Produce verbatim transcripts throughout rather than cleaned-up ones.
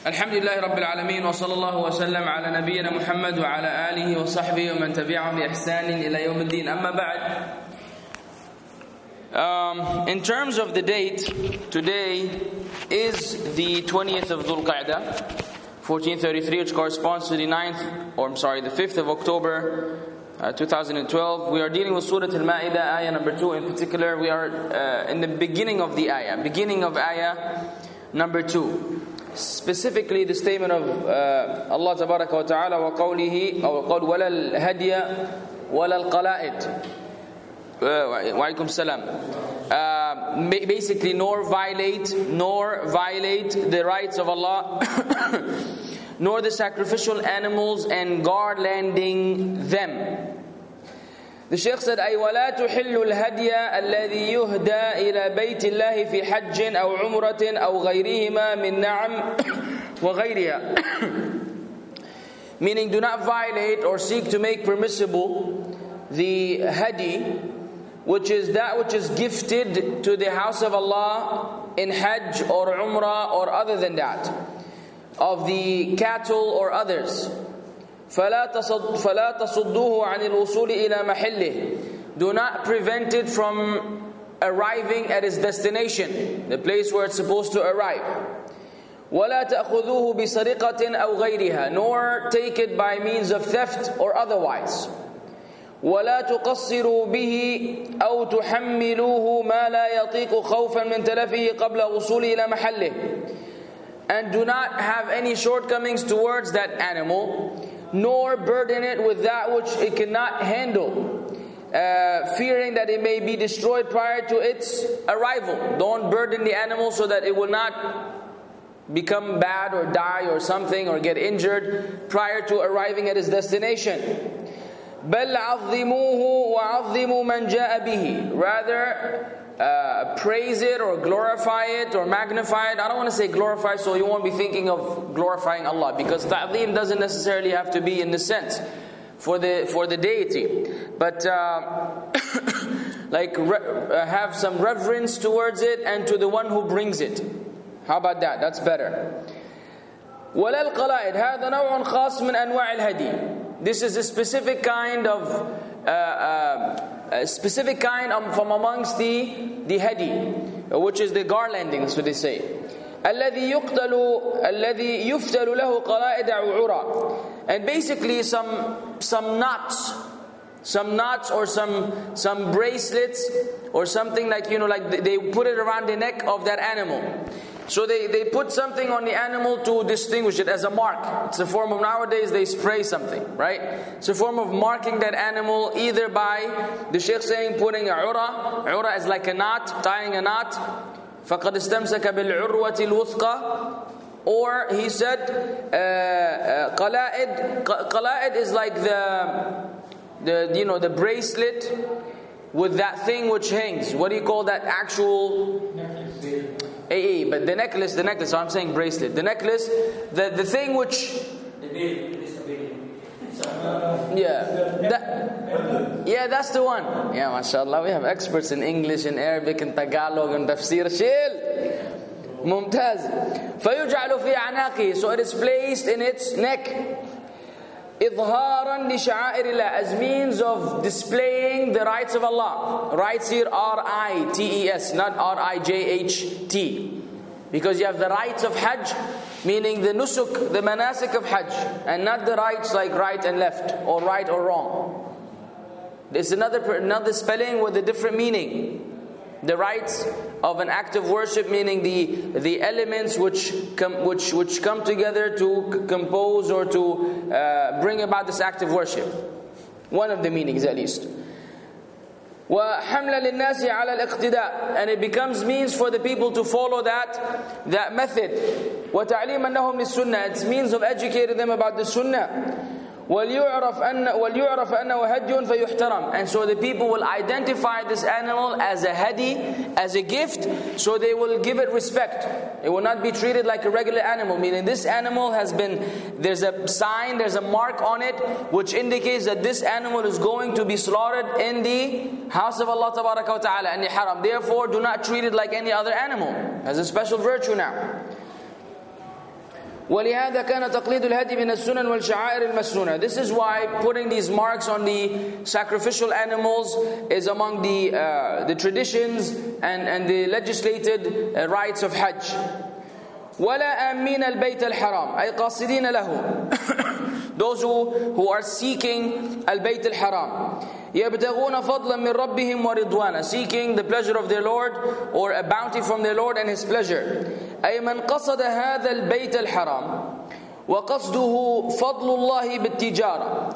Alhamdulillah Rabbil Alameen wa sallallahu wa sallam ala nabiyyina Muhammad wa ala alihi wa sahbihi wa man tabi'ahum bi ihsanin ila yawm al-din. Amma ba'd. Um, in terms of the date, today is the twentieth of Dhul Qa'dah, fourteen thirty-three, which corresponds to the ninth, or I'm sorry, the fifth of October, uh, two thousand twelve. We are dealing with Surah Al-Ma'idah, ayah number two in particular. We are uh, in the beginning of the ayah, beginning of ayah number two. Specifically the statement of uh, Allah Tabaraka wa Ta'ala wa qawlihi wa qawl wala al-hadiya wala al-qala'id wa alaykum salam, uh, basically nor violate nor violate the rights of Allah nor the sacrificial animals and garlanding them. The Shaykh said, أي ولا تحل الهدي الذي يهدى إلى بيت الله في حج أو عمرة أو غيرهما من نعم وغيرها. Meaning, do not violate or seek to make permissible the hadi, which is that which is gifted to the house of Allah in Hajj or Umrah or other than that, of the cattle or others. فَلَا تَصُدُّوهُ عَنِ الْوُصُولِ إِلَى مَحِلِّهِ. Do not prevent it from arriving at its destination, the place where it's supposed to arrive. وَلَا تَأْخُذُوهُ بِسَرِقَةٍ أَوْ غَيْرِهَا. Nor take it by means of theft or otherwise. وَلَا تُقَصِّرُوا بِهِ أَوْ تُحَمِّلُوهُ مَا لَا يَطِيقُ خَوْفًا مِنْ تَلَفِهِ قَبْلَ وُصُولِهِ إِلَى مَحَلِّهِ. And do not have any shortcomings towards that animal, nor burden it with that which it cannot handle, uh, fearing that it may be destroyed prior to its arrival. Don't burden the animal so that it will not become bad or die or something or get injured prior to arriving at its destination. بَلْ عَظِّمُوهُ وَعَظِّمُوا مَنْ جَاءَ بِهِ. Rather, Uh, praise it or glorify it or magnify it. I don't want to say glorify, so you won't be thinking of glorifying Allah, because ta'zeem doesn't necessarily have to be in the sense for the for the deity, but uh, like re- uh, have some reverence towards it and to the one who brings it. How about that? That's better. وَلَا الْقَلَائِدْ هَذَا نَوْعٌ خَاصٌ مِنْ أَنْوَاعِ الْهَدِي. This is a specific kind of uh, uh, a specific kind of, from amongst the the hadi, which is the garlanding, that's what they say. الذي يقتل الذي يفتل له قلائد عُرَى. And basically some some knots, some knots or some some bracelets or something, like, you know, like they put it around the neck of that animal. So they, they put something on the animal to distinguish it as a mark. It's a form of, nowadays they spray something, right? It's a form of marking that animal, either by, the Shaykh saying, putting a ura. Ura is like a knot, tying a knot. فَقَدْ اسْتَمْسَكَ بِالْعُرْوَةِ الْوُثْقَى. Or he said, qala'id. Qala'id is like the, the, you know, the bracelet with that thing which hangs. What do you call that actual... A, but the necklace, the necklace, so I'm saying bracelet. The necklace, the, the thing which... The veil. Yeah. That, yeah, that's the one. Yeah, mashallah, we have experts in English, in Arabic, in Tagalog, in Tafsir. Shil! Mumtaz. فَيُجْعَلُ فِي عَنَاقِهِ. So it is placed in its neck. إِظْهَارًا لِشَعَائِرِ اللَّهِ. As means of displaying the rights of Allah. Rights here, R I T E S, not R I J H T. Because you have the rights of Hajj, meaning the nusuk, the manasik of Hajj, and not the rights like right and left, or right or wrong. There's another, another spelling with a different meaning. The rights of an act of worship, meaning the the elements which come which which come together to c- compose or to uh, bring about this act of worship. One of the meanings, at least. وَحَمْلًا لِلنَّاسِ عَلَى الْإِقْتِدَاءِ. And it becomes means for the people to follow that that method. وَتَعْلِيمًا لَهُمْ لِلسُّنَّةِ. It's means of educating them about the sunnah. وَلْيُعْرَفْ أَنَّ وَلْيُعْرَفْ أَنَّهُ هَدْيٌ فَيُحْتَرَمْ. And so the people will identify this animal as a hadi, as a gift, so they will give it respect. It will not be treated like a regular animal, meaning this animal has been, there's a sign, there's a mark on it, which indicates that this animal is going to be slaughtered in the house of Allah Tabaraka wa Ta'ala, in the haram. Therefore, do not treat it like any other animal. It has a special virtue now. ولهذا كان تقليد الهدي من السنن والشعائر المسنونة. This is why putting these marks on the sacrificial animals is among the uh, the traditions and, and the legislated uh, rites of Hajj. ولا آمين البيت الحرام أي قاصدين له. Those who, who are seeking البيت الحرام. يبتغون فضلا من ربهم ورضوانا, seeking the pleasure of their Lord or a bounty from their Lord and His pleasure. أي من قصد هذا البيت الحرام وقصده فضل الله بالتجارة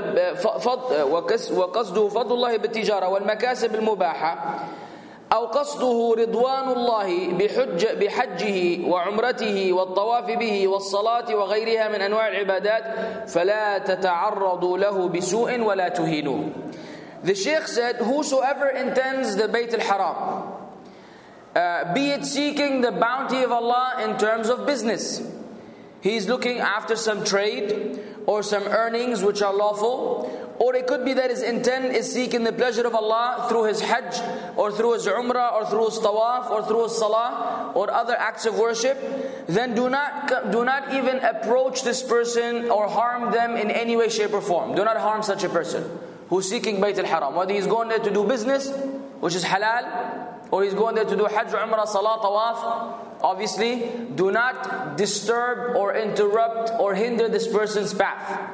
وقصده فضل الله بالتجارة والمكاسب المباحة أو قصده رضوان الله بحج بحجه وعمرته والطواف به والصلاة وغيرها من أنواع العبادات فلا تتعرضوا له بسوء ولا تهينوه. The Shaykh said, whosoever intends the Bayt al-Haram, uh, be it seeking the bounty of Allah in terms of business, he's looking after some trade or some earnings which are lawful, or it could be that his intent is seeking the pleasure of Allah through his Hajj or through his Umrah or through his Tawaf or through his Salah or other acts of worship, then do not do not even approach this person or harm them in any way, shape or form. Do not harm such a person who's seeking Bayt al-Haram, whether he's going there to do business, which is halal, or he's going there to do Hajj, Umrah, Salah, Tawaf. Obviously, do not disturb or interrupt or hinder this person's path.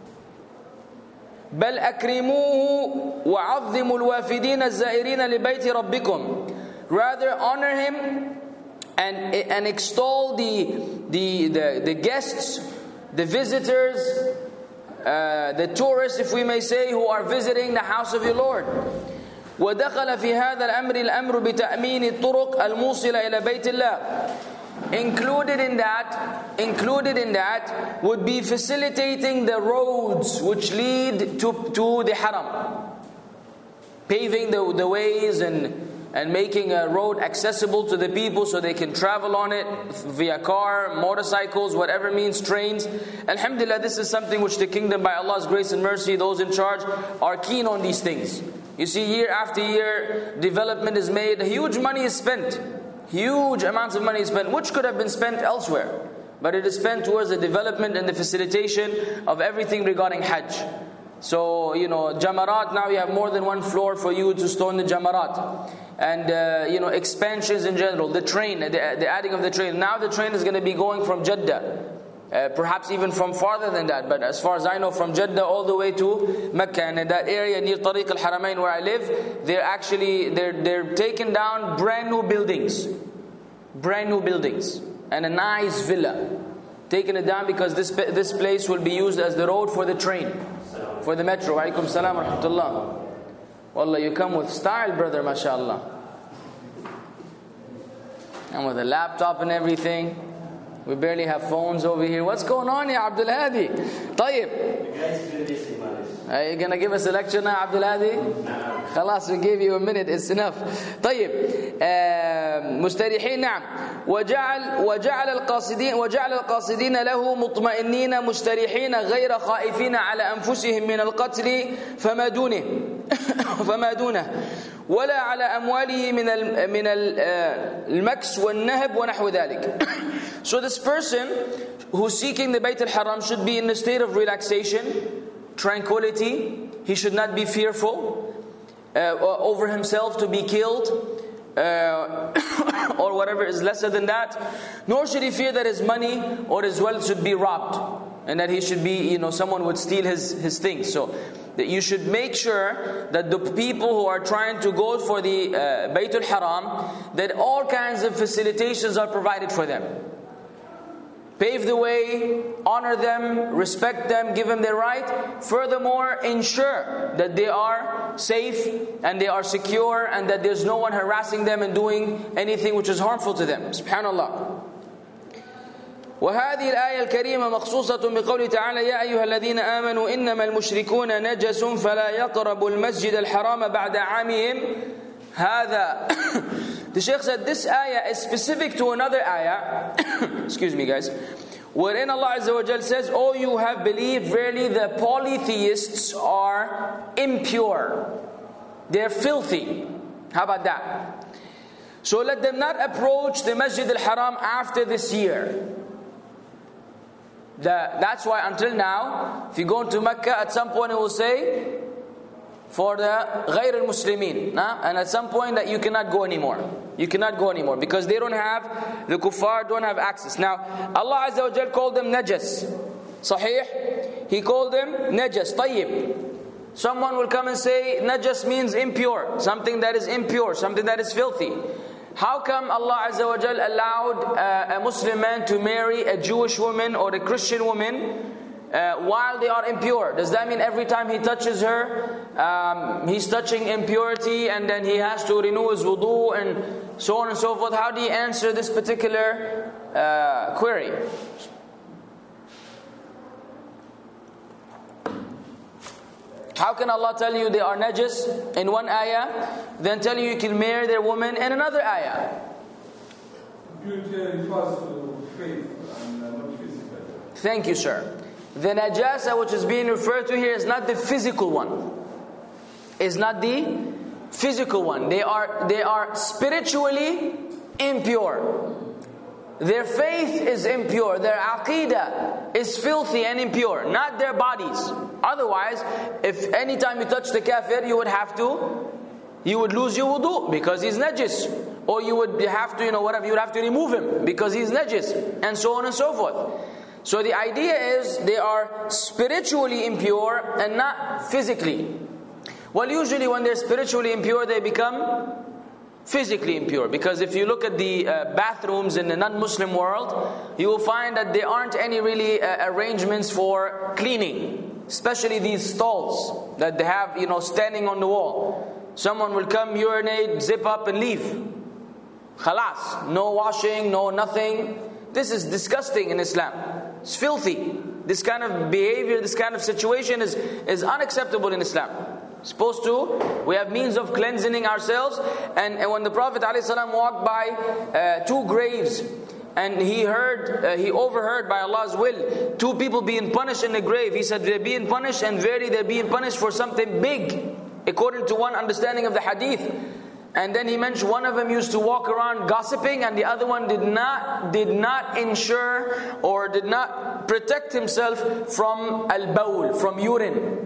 بل أكرموه وعظموا الوافدين الزائرين لبيت ربكم. Rather honor him and and extol the the the, the guests, the visitors, uh, the tourists, if we may say, who are visiting the house of your Lord. ودخل في هذا الأمر الأمر بتأمين الطرق الموصلة إلى بيت الله. Included in that, included in that would be facilitating the roads which lead to, to the Haram. Paving the, the ways and, and making a road accessible to the people so they can travel on it via car, motorcycles, whatever means, trains. Alhamdulillah, this is something which the kingdom, by Allah's grace and mercy, those in charge are keen on these things. You see, year after year, development is made, huge money is spent. Huge amounts of money is spent, which could have been spent elsewhere. But it is spent towards the development and the facilitation of everything regarding Hajj. So, you know, Jamarat, now you have more than one floor for you to store in the Jamarat. And, uh, you know, expansions in general. The train, the, the adding of the train. Now the train is going to be going from Jeddah. Uh, perhaps even from farther than that, but as far as I know, from Jeddah all the way to Mecca, and in that area near Tariq al-Haramain where I live, they're actually they're they're taking down brand new buildings, brand new buildings, and a nice villa, taking it down because this this place will be used as the road for the train, for the metro. Wa alaikum salam wa rahmatullah. Wallah, you come with style, brother, mashallah, and with a laptop and everything. We barely have phones over here. What's going on here, Abdul Hadi? طيب. Are you going to give us a lecture now, Abdul Hadi? خلاص, we gave you a minute. It's enough. طيب. مستريحين نعم. وجعل وجعل القاصدين وجعل القاصدين له مطمئنين مستريحين غير خائفين على أنفسهم من القتل فما دونه فما دونه ولا على أمواله من من المكس والنهب ونحو ذلك. So this person who's seeking the Bayt al-Haram should be in a state of relaxation, tranquility. He should not be fearful uh, over himself to be killed uh, or whatever is lesser than that. Nor should he fear that his money or his wealth should be robbed and that he should be, you know, someone would steal his, his things. So that you should make sure that the people who are trying to go for the uh, Bayt al-Haram, that all kinds of facilitations are provided for them. Pave the way, honor them, respect them, give them their right. Furthermore, ensure that they are safe and they are secure and that there's no one harassing them and doing anything which is harmful to them. Subhanallah. وهذه الآية الكريمة مخصوصة بقوله تعالى يا أيها الذين آمنوا إنما المشركون نجس فلا يقربوا المسجد الحرام بعد عامهم هذا. The Shaykh said this ayah is specific to another ayah, excuse me guys, wherein Allah Azza wa Jal says, "O you have believed, verily the polytheists are impure. They're filthy." How about that? So let them not approach the Masjid al-Haram after this year. The, that's why until now, if you go into Mecca, at some point it will say, for the غير المسلمين, and at some point that you cannot go anymore. You cannot go anymore because they don't have, the kuffar don't have access. Now, Allah Azza wa Jal called them najas. Sahih? He called them najas, tayyib. Someone will come and say, najas means impure, something that is impure, something that is filthy. How come Allah Azza wa Jal allowed uh, a Muslim man to marry a Jewish woman or a Christian woman uh, while they are impure? Does that mean every time he touches her, um, he's touching impurity and then he has to renew his wudu and so on and so forth? How do you answer this particular uh, query? How can Allah tell you they are najis in one ayah, then tell you you can marry their woman in another ayah? Purity refers to faith and not physical. Thank you, sir. The najasa which is being referred to here is not the physical one. Is not the physical one. They are they are spiritually impure. Their faith is impure. Their aqidah is filthy and impure, not their bodies. Otherwise, if any time you touch the kafir, you would have to, you would lose your wudu because he's najis. Or you would have to, you know, whatever, you would have to remove him because he's najis. And so on and so forth. So the idea is they are spiritually impure and not physically. Well, usually when they're spiritually impure, they become physically impure, because if you look at the uh, bathrooms in the non-Muslim world, you will find that there aren't any really uh, arrangements for cleaning, especially these stalls that they have, you know, standing on the wall. Someone will come, urinate, zip up and leave. Khalas, no washing, no nothing. This is disgusting in Islam. It's filthy. This kind of behavior, this kind of situation is, is unacceptable in Islam. Supposed to, we have means of cleansing ourselves. And, and when the Prophet ﷺ walked by uh, two graves, and he heard, uh, he overheard by Allah's will, two people being punished in the grave. He said, they're being punished, and verily they're being punished for something big, according to one understanding of the hadith. And then he mentioned one of them used to walk around gossiping, and the other one did not did not ensure or did not protect himself from al-bawl, from urine.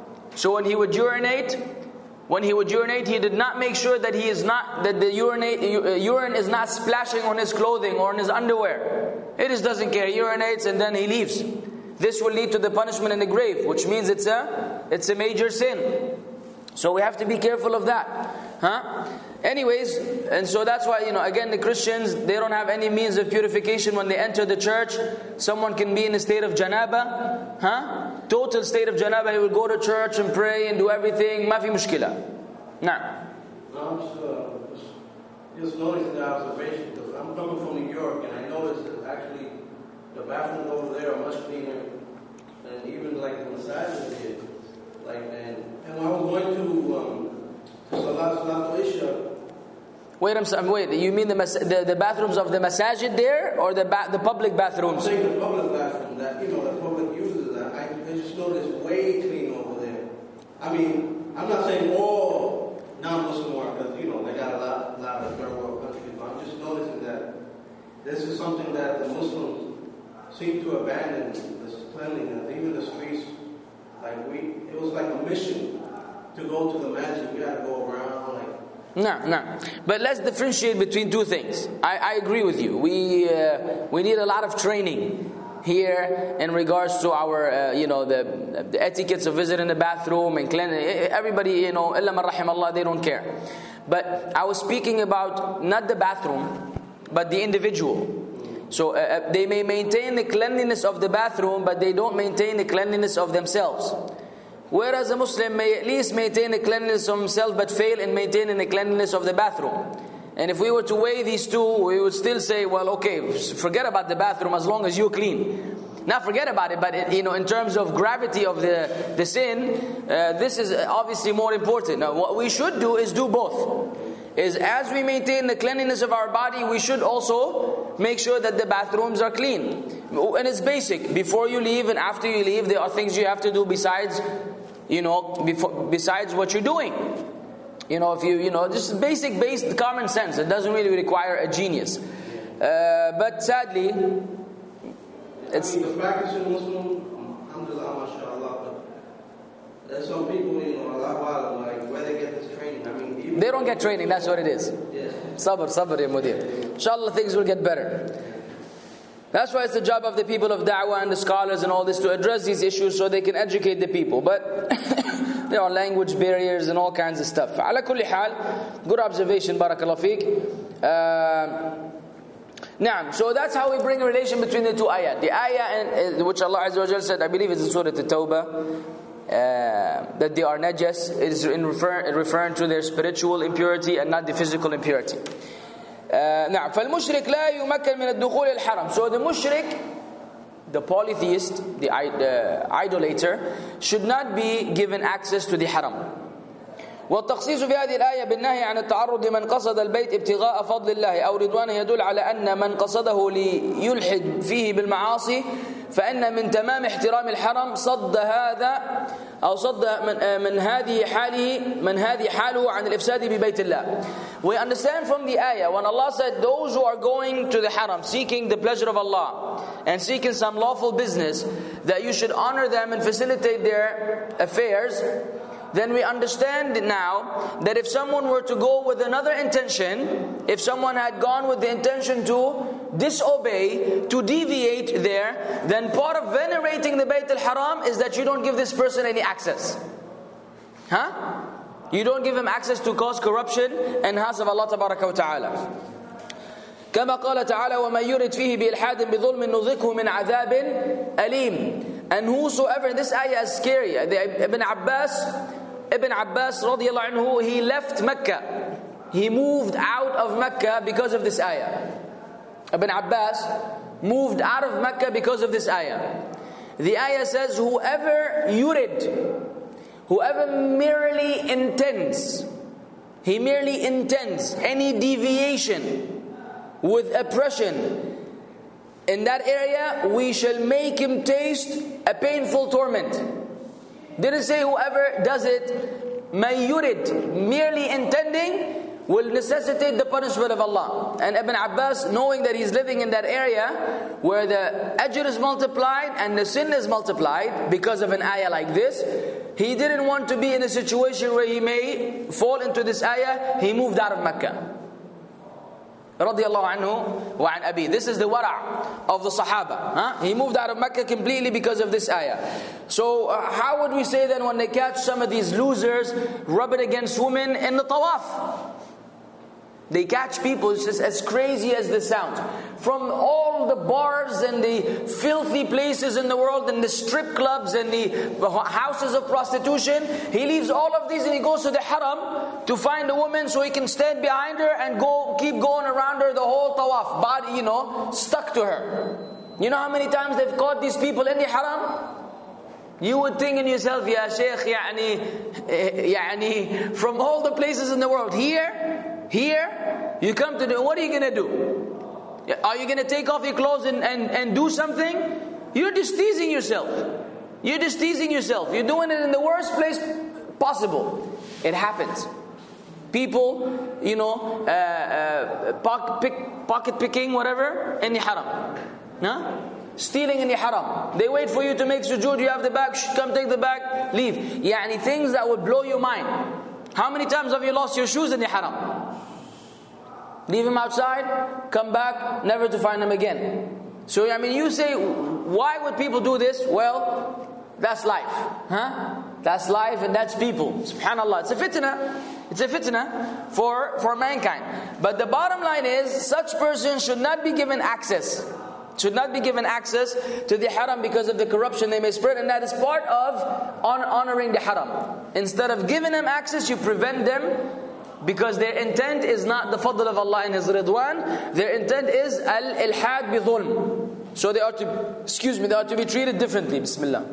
So when he would urinate, when he would urinate, he did not make sure that he is not that the urinate, urine is not splashing on his clothing or on his underwear. He just doesn't care. He urinates and then he leaves. This will lead to the punishment in the grave, which means it's a it's a major sin. So we have to be careful of that. Huh? Anyways, and so that's why, you know, again, the Christians, they don't have any means of purification when they enter the church. Someone can be in a state of janaba, huh? Total state of janaba, he will go to church and pray and do everything. Ma fi mushkila. Nah. I'm just, uh, just, just noticing the observation, because I'm coming from New York, and I noticed that actually the bathrooms over there are much cleaner, and even like the massages here. Like, and, and when I was going to um, to Salat Salatul Isha. Wait, I'm sorry, wait. You mean the, mas- the the bathrooms of the masajid there, or the ba- the public bathrooms? I'm saying the public bathroom that you know the public uses. That I, I just noticed way clean over there. I mean, I'm not saying all non-Muslim are, because you know they got a lot, lot of third world countries. But I'm just noticing that this is something that the Muslims seem to abandon, this cleanliness, even the streets. Like we, it was like a mission to go to the masjid. We had to go around like. No, no. But let's differentiate between two things. I, I agree with you. We uh, we need a lot of training here in regards to our, uh, you know, the, the etiquettes of visiting the bathroom and cleaning. Everybody, you know, illa man rahim Allah, they don't care. But I was speaking about not the bathroom, but the individual. So uh, they may maintain the cleanliness of the bathroom, but they don't maintain the cleanliness of themselves. Whereas a Muslim may at least maintain the cleanliness of himself, but fail in maintaining the cleanliness of the bathroom. And if we were to weigh these two, we would still say, well, okay, forget about the bathroom as long as you're clean. Not forget about it, but you know, in terms of gravity of the, the sin, uh, this is obviously more important. Now, what we should do is do both. Is as we maintain the cleanliness of our body, we should also make sure that the bathrooms are clean. And it's basic. Before you leave and after you leave, there are things you have to do besides, you know, before, besides what you're doing. You know, if you, you know, just basic, based common sense. It doesn't really require a genius. Uh, but sadly, It's, I mean, the practicing Muslim, alhamdulillah, mashallah, but there's some people, you know, Allah, like, where they get this training. I mean, even they don't get training, that's what it is. Yeah. Sabr, sabr, ya mudir. Inshallah, things will get better. That's why it's the job of the people of da'wah and the scholars and all this to address these issues so they can educate the people. But there are language barriers and all kinds of stuff. Ala kulli hal, good observation, barakallah feek. Uh, Naam. So that's how we bring a relation between the two ayat. The ayah in, which Allah Azza wa Jalla said, I believe it's in Surah At-Tawbah, uh, that they are najas, is in refer, referring to their spiritual impurity and not the physical impurity. نعم فالمشرك لا يمكن من الدخول الحرم. So the mushrik, the polytheist, the, the idolater, should not be given access to the haram. والتخصيص في هذه الآية بالنهي عن التعرض لمن قصد البيت ابتغاء فضل الله أو رضوانه يدل على أن من قصده ليلحد فيه بالمعاصي فإن من تمام احترام الحرم صد هذا أو صد من, من هذه حاله من هذه حاله عن الإفساد ببيت الله. We understand from the ayah when Allah said those who are going to the haram seeking the pleasure of Allah and seeking some lawful business, that you should honor them and facilitate their affairs. Then we understand now that if someone were to go with another intention, if someone had gone with the intention to disobey, to deviate there, then part of venerating the Bayt al-Haram is that you don't give this person any access. Huh? You don't give him access to cause corruption and house of Allah tabaraka wa ta'ala. كما قال تعالى وَمَنْ يُرِدْ فِيهِ بِإِلْحَادٍ بِظُلْمٍ نُذِقْهُ مِنْ عَذَابٍ أَلِيمٍ. And whosoever, this ayah is scary. Ibn Abbas Ibn Abbas radiallahu anhu, he left Mecca. He moved out of Mecca because of this ayah. Ibn Abbas moved out of Mecca because of this ayah. The ayah says, whoever yurid, whoever merely intends, he merely intends any deviation with oppression in that area, we shall make him taste a painful torment. Didn't say whoever does it, may yurid, merely intending, will necessitate the punishment of Allah. And Ibn Abbas, knowing that he's living in that area where the ajr is multiplied and the sin is multiplied because of an ayah like this, he didn't want to be in a situation where he may fall into this ayah. He moved out of Mecca. Radiallahu anhu wa an abi. This is the wara' of the Sahaba. Huh? He moved out of Mecca completely because of this ayah. So uh, how would we say then when they catch some of these losers rubbing against women in the tawaf? They catch people, it's just as crazy as this sounds. From all the bars and the filthy places in the world and the strip clubs and the houses of prostitution, he leaves all of these and he goes to the haram to find a woman so he can stand behind her and go keep going around her the whole tawaf, body, you know, stuck to her. You know how many times they've caught these people in the haram? You would think in yourself, Ya Shaykh, yani, yani, from all the places in the world, here, here, you come to do, what are you going to do? Are you going to take off your clothes and, and, and do something? You're just teasing yourself. You're just teasing yourself. You're doing it in the worst place possible. It happens. People, you know, uh, uh, pocket, pick, pocket picking, whatever, in the haram. Huh? Stealing in the haram. They wait for you to make sujood, you have the bag, shh, come take the bag, leave. Yani things that would blow your mind. How many times have you lost your shoes in the haram? Leave them outside, come back, never to find them again. So I mean, you say, why would people do this? Well, that's life. Huh? That's life and that's people. SubhanAllah. It's a fitna. It's a fitna for, for mankind. But the bottom line is, such persons should not be given access. Should not be given access to the haram because of the corruption they may spread, and that is part of honoring the haram. Instead of giving them access, you prevent them because their intent is not the fadl of Allah and His ridwan. Their intent is al-ilhad bi dhulm. So they are to, excuse me, they are to be treated differently. Bismillah.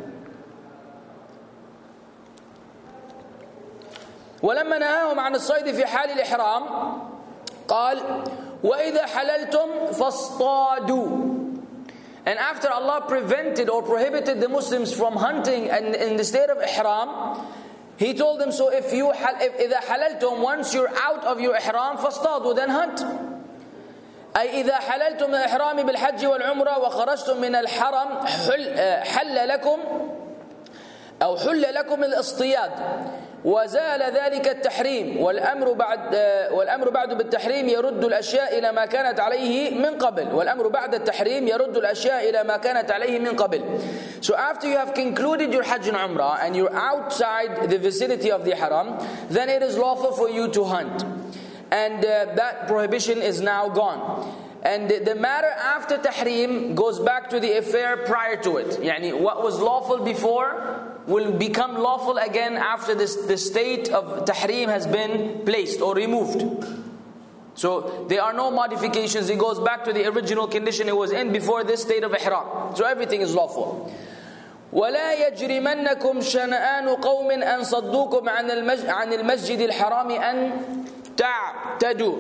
ولما نهاهم عن الصيد في حال الإحرام قال وإذا حللتم فاصطادوا. And after Allah prevented or prohibited the Muslims from hunting and in the state of ihram, He told them, so if you, if إذا حللتم, once you're out of your ihram, فاصطادوا, then hunt. أي إذا حللتم من الإحرام بالحج والعمرة وخرجتم من الحرم حل, حل لكم أو حل لكم الاصطياد وزال ذلك التحريم والأمر بعد والأمر بعد بالتحريم يرد الأشياء إلى ما كانت عليه من قبل والأمر بعد التحريم يرد الأشياء إلى ما كانت عليه من قبل. So after you have concluded your Hajj and Umrah and you're outside the vicinity of the Haram, then it is lawful for you to hunt, and uh, that prohibition is now gone. And the matter after tahrim goes back to the affair prior to it. Yani what was lawful before will become lawful again after this, the state of tahrim has been placed or removed. So there are no modifications. It goes back to the original condition it was in before this state of ihram. So everything is lawful. ولا يجرمنكم شنآن قوم أن صدوكم عن المسجد عن المسجد الحرام أن تعتدوا.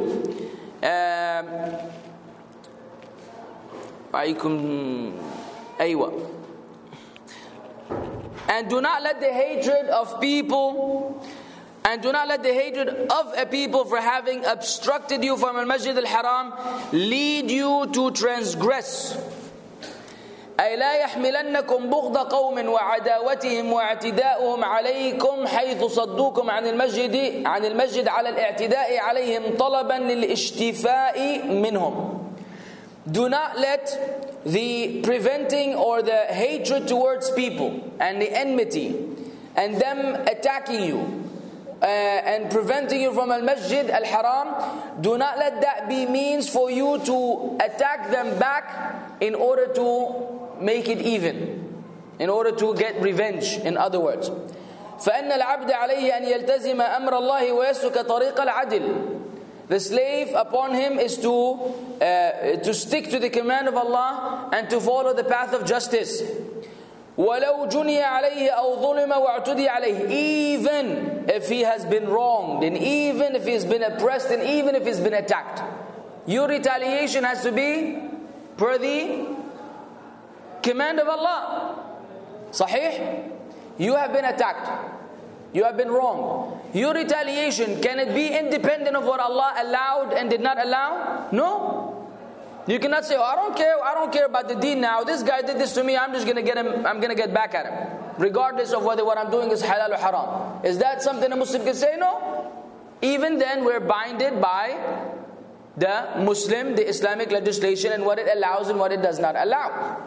أيوة. And do not let the hatred of people and do not let the hatred of a people for having obstructed you from al-Masjid al-Haram lead you to transgress. أي لا يحملنكم بغض قوم وعداوتهم واعتداؤهم عليكم حيث صدوكم عن المسجد عن المسجد على الاعتداء عليهم طلبا للاشتفاء منهم. Do not let the preventing or the hatred towards people and the enmity and them attacking you uh, and preventing you from al-Masjid al-Haram, do not let that be means for you to attack them back in order to make it even, in order to get revenge, in other words. فَإِنَّ الْعَبْدَ عَلَيْهِ أَنْ يَلْتَزِمَ أَمْرَ اللَّهِ وَيَسْلُكَ طَرِيقَ الْعَدْلِ. The slave upon him is to uh, to stick to the command of Allah and to follow the path of justice. وَلَوْ جُنِيَ عَلَيْهِ أَوْ ظُلِمَ وَاعْتُدِيَ عَلَيْهِ. Even if he has been wronged, and even if he has been oppressed, and even if he's been attacked, your retaliation has to be per the command of Allah. Sahih? You have been attacked. You have been wronged. Your retaliation, can it be independent of what Allah allowed and did not allow? No. You cannot say, oh, I don't care, I don't care about the deen now. This guy did this to me, I'm just gonna get him, I'm gonna get back at him. Regardless of whether what I'm doing is halal or haram. Is that something a Muslim can say? No. Even then we're binded by the Muslim, the Islamic legislation and what it allows and what it does not allow.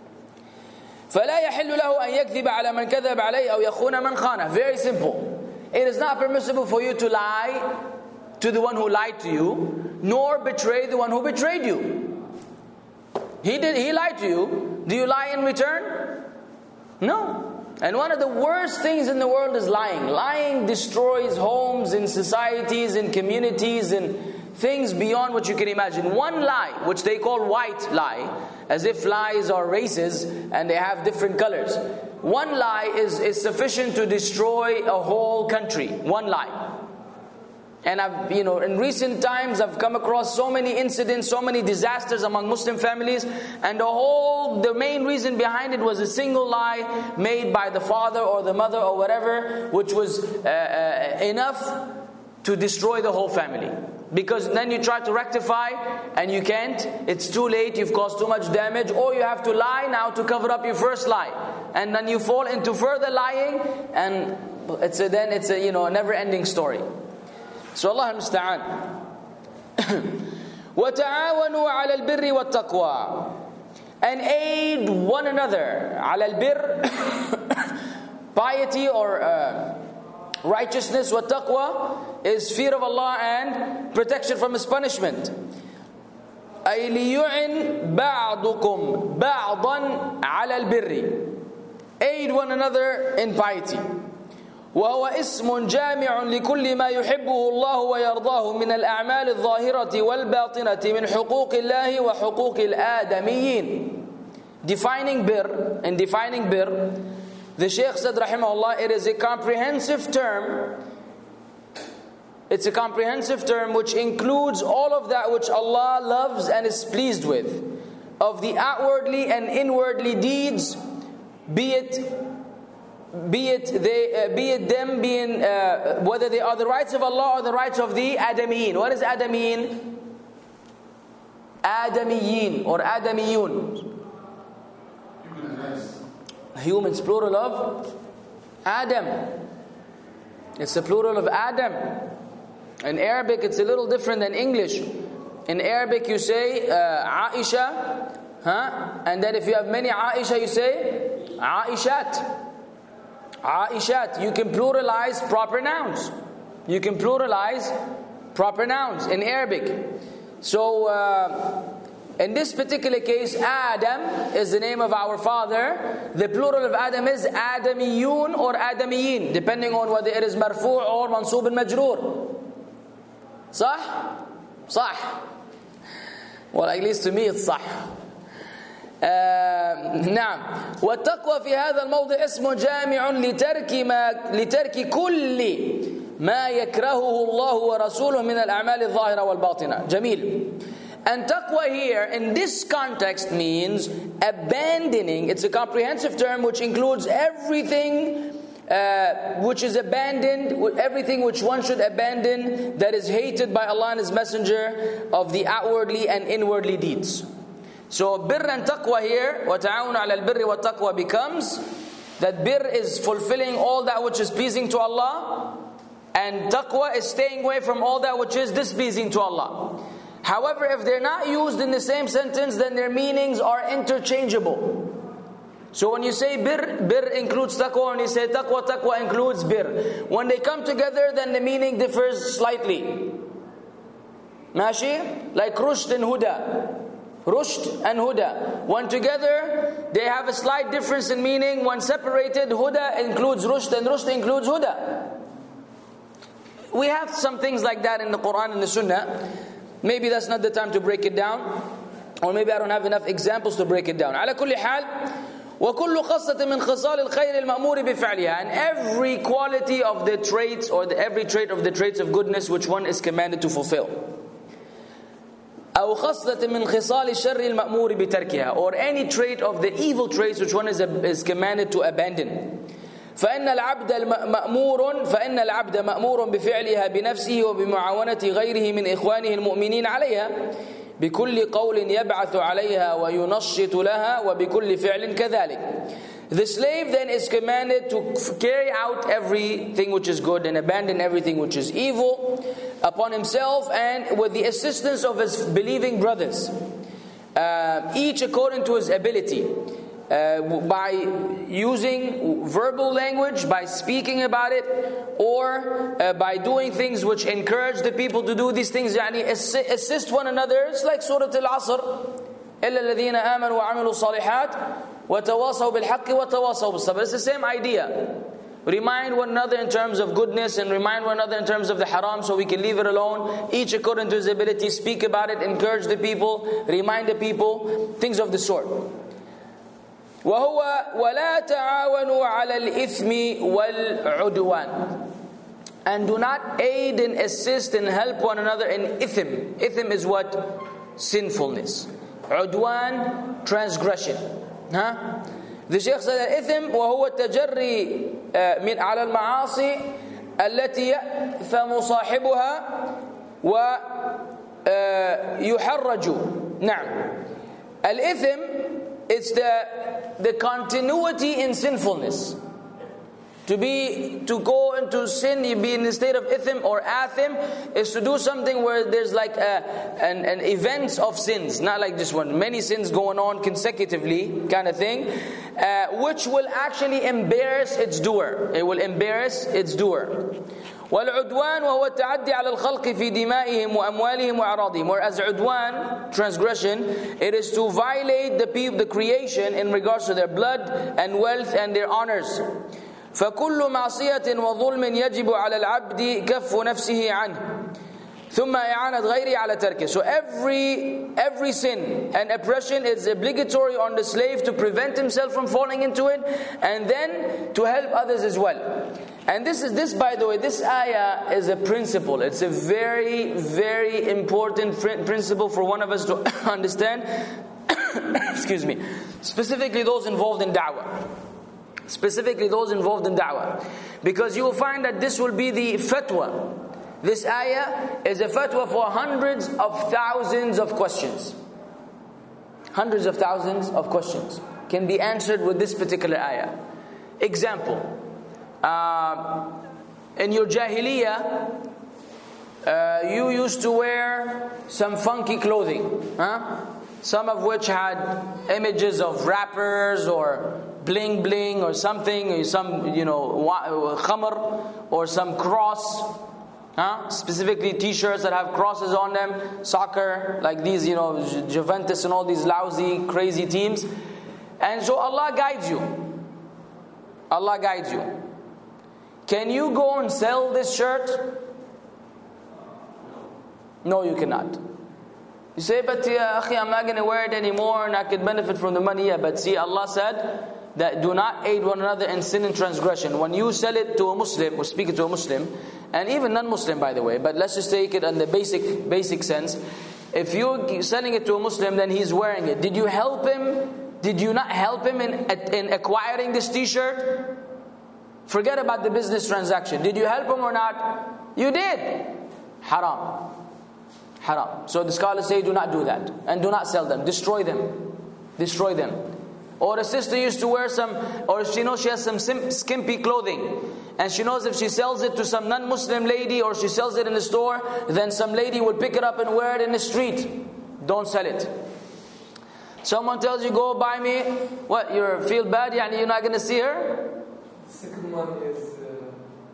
فَلَا يَحِلُّ لَهُ أَنْ يَكْذِبَ عَلَى مَنْ كَذَبَ عَلَيْهِ أَوْ يَخُونَ مَنْ خَانَهُ. Very simple. It is not permissible for you to lie to the one who lied to you, nor betray the one who betrayed you. He did. He lied to you. Do you lie in return? No. And one of the worst things in the world is lying. Lying destroys homes and societies and communities and things beyond what you can imagine. One lie, which they call white lie, as if lies are races and they have different colors. One lie is, is sufficient to destroy a whole country. One lie. And I've, you know, in recent times I've come across so many incidents, so many disasters among Muslim families, and the whole, the main reason behind it was a single lie made by the father or the mother or whatever, which was uh, uh, enough to destroy the whole family. Because then you try to rectify and you can't. It's too late, you've caused too much damage, or you have to lie now to cover up your first lie. And then you fall into further lying, and it's a, then it's a, you know, a never-ending story. So Allah al-Musta'an. وَتَعَاوَنُوا عَلَى الْبِرِّ وَالتَّقْوَى. And aid one another. عَلَى الْبِرِّ, piety or uh, righteousness. وَالتَّقْوَى is fear of Allah and protection from His punishment. أَيْ لِيُعِنْ بَعْضُكُمْ بَعْضًا عَلَى الْبِرِّ. Aid one another in piety. وهو اسم جامع لكل ما يحبه الله ويرضاه من الأعمال الظاهرة والباطنة من حقوق الله وحقوق الآدميين. Defining bir, and defining bir, the Shaykh said rahimahullah, it is a comprehensive term. It's a comprehensive term which includes all of that which Allah loves and is pleased with, of the outwardly and inwardly deeds, be it Be it they, uh, be it them being, uh, whether they are the rights of Allah or the rights of the Adameen. What is Adameen? Adamiyin or Adamiyun. Humans, plural of Adam. It's a plural of Adam. In Arabic, it's a little different than English. In Arabic, you say uh, Aisha, huh? And then if you have many Aisha, you say Aishat. Aishat. You can pluralize proper nouns. You can pluralize proper nouns in Arabic. So, uh, in this particular case, Adam is the name of our father. The plural of Adam is Adamiyun or Adamiyin, depending on whether it is marfu' or mansub al-majroor. صح? صح. Well, at least to me it's صح. آه نعم. والتقوى في هذا الموضع اسم جامع لترك ما لترك كل ما يكرهه الله ورسوله من الأعمال الظاهرة والباطنة. جميل. And taqwa here in this context means abandoning. It's a comprehensive term which includes everything uh, which is abandoned, everything which one should abandon that is hated by Allah and His Messenger of the outwardly and inwardly deeds. So birr and taqwa here, وَتَعَاوُنُ عَلَى الْبِرِّ وَالتَّقْوَى becomes that birr is fulfilling all that which is pleasing to Allah, and taqwa is staying away from all that which is displeasing to Allah. However, if they're not used in the same sentence, then their meanings are interchangeable. So when you say bir, bir includes taqwa. When you say taqwa, taqwa includes bir. When they come together, then the meaning differs slightly. Mashi? Like rushd and huda. Rushd and huda. When together, they have a slight difference in meaning. When separated, huda includes rushd and rushd includes huda. We have some things like that in the Quran and the Sunnah. Maybe that's not the time to break it down, or maybe I don't have enough examples to break it down. على كل حال وكل خاصة من خصال الخير المأمور بفعلها. And every quality of the traits, or the, every trait of the traits of goodness which one is commanded to fulfill. أو خاصة من خصال الشر المأمور بتركها. Or any trait of the evil traits which one is, is commanded to abandon. فإن العبد مأمور فإن العبد مأمور بفعلها بنفسه وبمعاونة غيره من إخوانه المؤمنين عليها بكل قول يبعث عليها وينشط لها وبكل فعل كذلك. The slave then is commanded to carry out everything which is good and abandon everything which is evil upon himself and with the assistance of his believing brothers, uh, each according to his ability. Uh, by using verbal language, by speaking about it, or uh, by doing things which encourage the people to do these things, يعني assist one another. It's like Surah Al-Asr, إلا الذين آمنوا وعملوا الصالحات وتواصوا بالحق وتواصوا بالصبر. It's the same idea. Remind one another in terms of goodness and remind one another in terms of the haram, so we can leave it alone. Each according to his ability, speak about it, encourage the people, remind the people, things of the sort. وهو ولا تعاونوا على الإثم والعدوان. And do not aid and assist and help one another in ithim. Ithim is what? Sinfulness. Udwan, transgression. Huh? The Shaykh said الإثم وهو التجري من على المعاصي التي يأثم صاحبها ويحرج. نعم. الإثم, it's the the continuity in sinfulness. To be to go into sin, you be in a state of ithim or athim, is to do something where there's like a, an, an events of sins, not like this one, many sins going on consecutively kind of thing, uh, which will actually embarrass its doer. It will embarrass its doer. والعدوان وهو التعدي على الخلق في دمائهم وأموالهم وأعراضهم. Whereas udwan, transgression, it is to violate the people, the creation, in regards to their blood and wealth and their honors. فكل معصية وظلم يجب على العبد كف نفسه عنه ثم إعانة غيره على تركه. So every every sin and oppression is obligatory on the slave to prevent himself from falling into it, and then to help others as well. And this is this, by the way, this ayah is a principle. It's a very, very important principle for one of us to understand. Excuse me. Specifically those involved in da'wah. Specifically those involved in da'wah. Because you will find that this will be the fatwa. This ayah is a fatwa for hundreds of thousands of questions. hundreds of thousands of questions can be answered with this particular ayah. Example, uh, in your jahiliyyah, uh, you used to wear some funky clothing, huh? Some of which had images of rappers or bling bling or something, or some, you know, khamr or some cross. Huh? Specifically t-shirts that have crosses on them, soccer, like these, you know, Juventus and all these lousy, crazy teams. And so Allah guides you. Allah guides you. Can you go and sell this shirt? No, you cannot. You say, but ya akhi, I'm not going to wear it anymore and I could benefit from the money. Yeah, but see, Allah said that do not aid one another in sin and transgression. When you sell it to a Muslim, or speak it to a Muslim, and even non-Muslim by the way, but let's just take it in the basic basic sense. If you're selling it to a Muslim, then he's wearing it. Did you help him? Did you not help him in, in acquiring this t-shirt? Forget about the business transaction. Did you help him or not? You did. Haram. Haram. So the scholars say do not do that. And do not sell them. Destroy them. Destroy them. Or a sister used to wear some, or she knows she has some skimpy clothing, and she knows if she sells it to some non-Muslim lady or she sells it in the store, then some lady will pick it up and wear it in the street. Don't sell it. Someone tells you, go buy me, what, you feel bad, yani you're not going to see her? The second one is, uh,